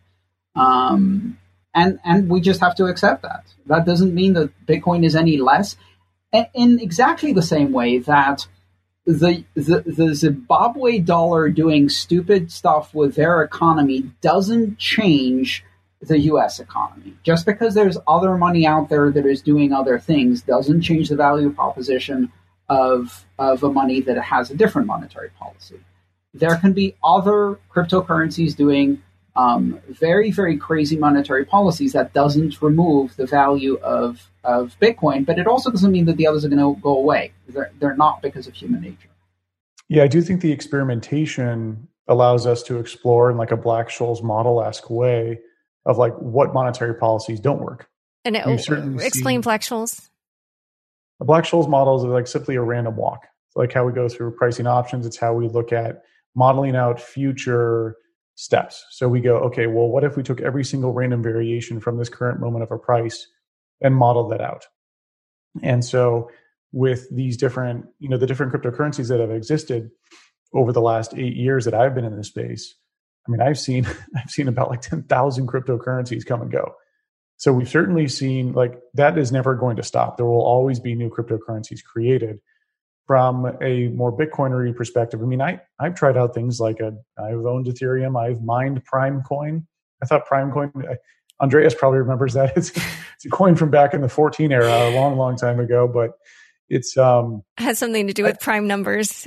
And we just have to accept that. That doesn't mean that Bitcoin is any less. In exactly the same way that the Zimbabwe dollar doing stupid stuff with their economy doesn't change the U.S. economy. Just because there's other money out there that is doing other things doesn't change the value proposition of a money that has a different monetary policy. There can be other cryptocurrencies doing very, very crazy monetary policies that doesn't remove the value of Bitcoin, but it also doesn't mean that the others are going to go away. They're not because of human nature. Yeah, I do think the experimentation allows us to explore in like a Black-Scholes model-esque way of like what monetary policies don't work. And explain Black-Scholes. A Black-Scholes model is like simply a random walk. It's like how we go through pricing options. It's how we look at modeling out future steps. So we go, okay, well, what if we took every single random variation from this current moment of a price and modeled that out? And so with these different, the different cryptocurrencies that have existed over the last 8 years that I've been in this space, I mean, I've seen about like 10,000 cryptocurrencies come and go. So we've certainly seen like that is never going to stop. There will always be new cryptocurrencies created. From a more Bitcoinery perspective, I mean, I've tried out things like I've owned Ethereum. I've mined Primecoin. I thought Primecoin, Andreas probably remembers that. It's a coin from back in the 14 era, a long, long time ago, but it's has something to do with prime numbers.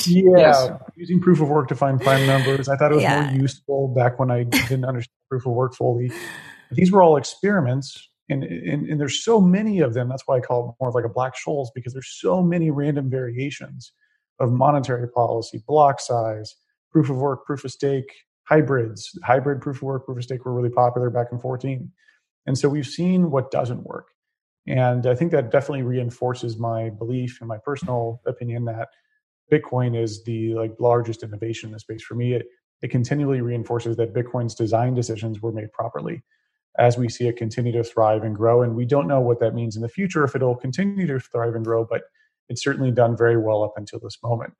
Using proof of work to find prime numbers. I thought it was more useful back when I didn't understand proof of work fully. But these were all experiments, and there's so many of them. That's why I call it more of like a Black-Scholes, because there's so many random variations of monetary policy, block size, proof of work, proof of stake, hybrids. Hybrid proof of work, proof of stake were really popular back in 14. And so we've seen what doesn't work. And I think that definitely reinforces my belief and my personal opinion that Bitcoin is the largest innovation in the space. For me, it continually reinforces that Bitcoin's design decisions were made properly as we see it continue to thrive and grow. And we don't know what that means in the future, if it'll continue to thrive and grow, but it's certainly done very well up until this moment.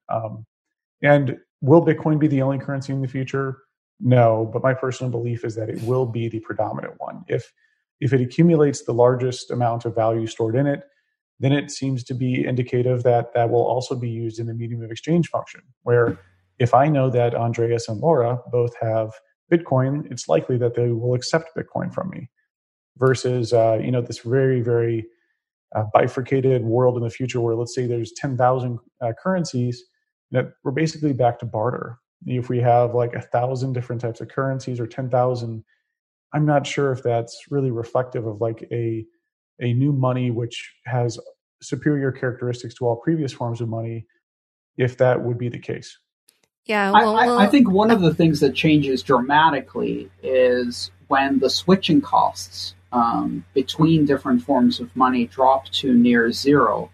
And will Bitcoin be the only currency in the future? No, but my personal belief is that it will be the predominant one. If it accumulates the largest amount of value stored in it, then it seems to be indicative that that will also be used in the medium of exchange function, where if I know that Andreas and Laura both have Bitcoin, it's likely that they will accept Bitcoin from me versus, this very, very bifurcated world in the future where, let's say there's 10,000 currencies, that we're basically back to barter. If we have 1,000 different types of currencies or 10,000, I'm not sure if that's really reflective of a new money which has superior characteristics to all previous forms of money, if that would be the case. Yeah, I think one of the things that changes dramatically is when the switching costs between different forms of money drop to near zero,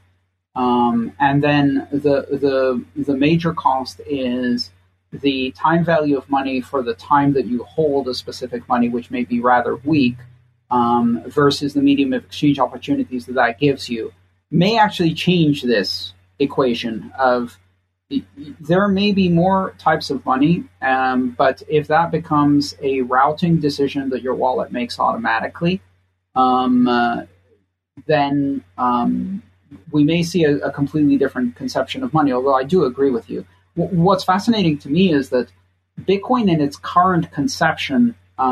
and then the major cost is the time value of money for the time that you hold a specific money, which may be rather weak, versus the medium of exchange opportunities that gives you, may actually change this equation of there may be more types of money, but if that becomes a routing decision that your wallet makes automatically, then we may see a completely different conception of money, although I do agree with you. What's fascinating to me is that Bitcoin in its current conception,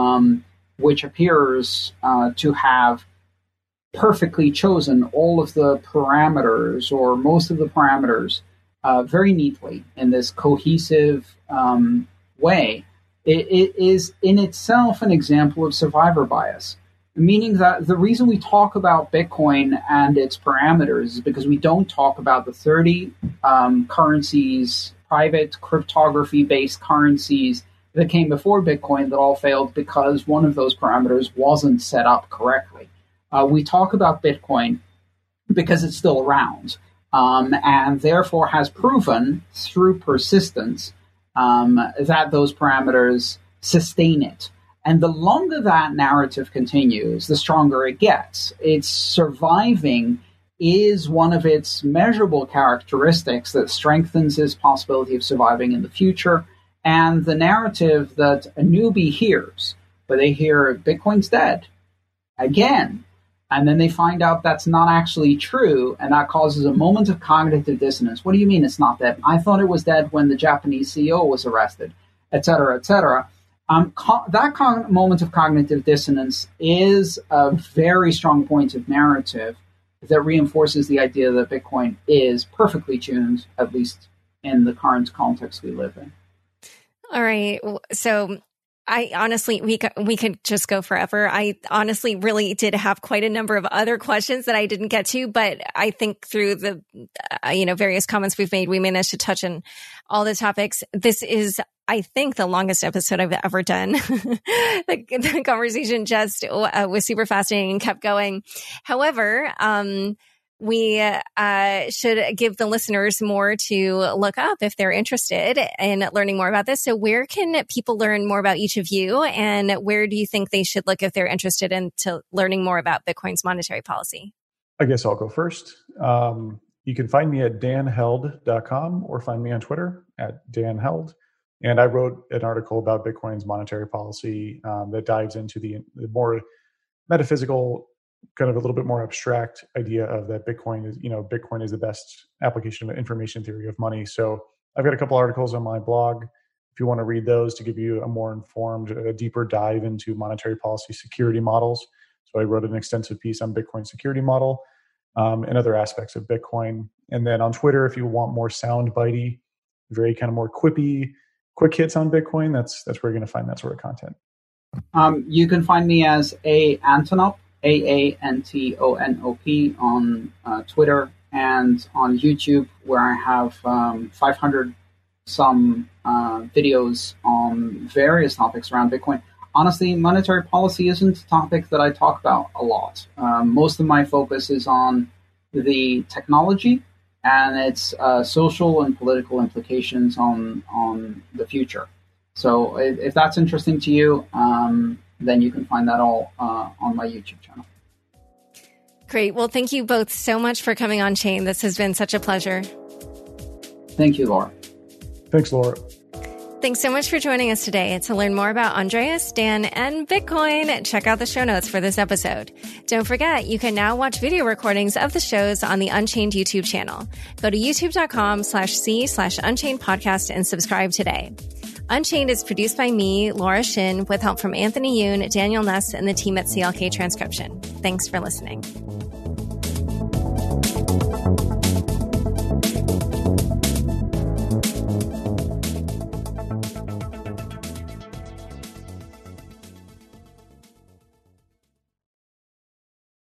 which appears to have perfectly chosen all of the parameters or most of the parameters very neatly in this cohesive way, it is in itself an example of survivor bias, meaning that the reason we talk about Bitcoin and its parameters is because we don't talk about the 30 currencies, private cryptography-based currencies that came before Bitcoin that all failed because one of those parameters wasn't set up correctly. We talk about Bitcoin because it's still around, and therefore has proven through persistence that those parameters sustain it. And the longer that narrative continues, the stronger it gets. It's surviving is one of its measurable characteristics that strengthens its possibility of surviving in the future. And the narrative that a newbie hears, where they hear Bitcoin's dead again, and then they find out that's not actually true, and that causes a moment of cognitive dissonance. What do you mean it's not dead? I thought it was dead when the Japanese CEO was arrested, et cetera, et cetera. That moment of cognitive dissonance is a very strong point of narrative that reinforces the idea that Bitcoin is perfectly tuned, at least in the current context we live in. All right. So I honestly, we could just go forever. I honestly really did have quite a number of other questions that I didn't get to, but I think through the, various comments we've made, we managed to touch on all the topics. This is, I think, the longest episode I've ever done. The conversation just was super fascinating and kept going. However, we should give the listeners more to look up if they're interested in learning more about this. So where can people learn more about each of you, and where do you think they should look if they're interested into learning more about Bitcoin's monetary policy? I guess I'll go first. You can find me at danheld.com or find me on Twitter at danheld. And I wrote an article about Bitcoin's monetary policy that dives into the more metaphysical, kind of a little bit more abstract idea of that Bitcoin is the best application of information theory of money. So I've got a couple articles on my blog. if you want to read those to give you a more informed, a deeper dive into monetary policy security models. So I wrote an extensive piece on Bitcoin security model and other aspects of Bitcoin. And then on Twitter, if you want more soundbitey, very kind of more quippy, quick hits on Bitcoin, that's where you're going to find that sort of content. You can find me as Antonop, AANTONOP on Twitter and on YouTube, where I have 500 some videos on various topics around Bitcoin. Honestly, monetary policy isn't a topic that I talk about a lot. Most of my focus is on the technology and its social and political implications on the future. So if that's interesting to you, then you can find that all on my YouTube channel. Great. Well, thank you both so much for coming on Chain. This has been such a pleasure. Thank you, Laura. Thanks, Laura. Thanks so much for joining us today. To learn more about Andreas, Dan, and Bitcoin, check out the show notes for this episode. Don't forget, you can now watch video recordings of the shows on the Unchained YouTube channel. Go to youtube.com/c/Unchained podcast and subscribe today. Unchained is produced by me, Laura Shin, with help from Anthony Yoon, Daniel Ness, and the team at CLK Transcription. Thanks for listening.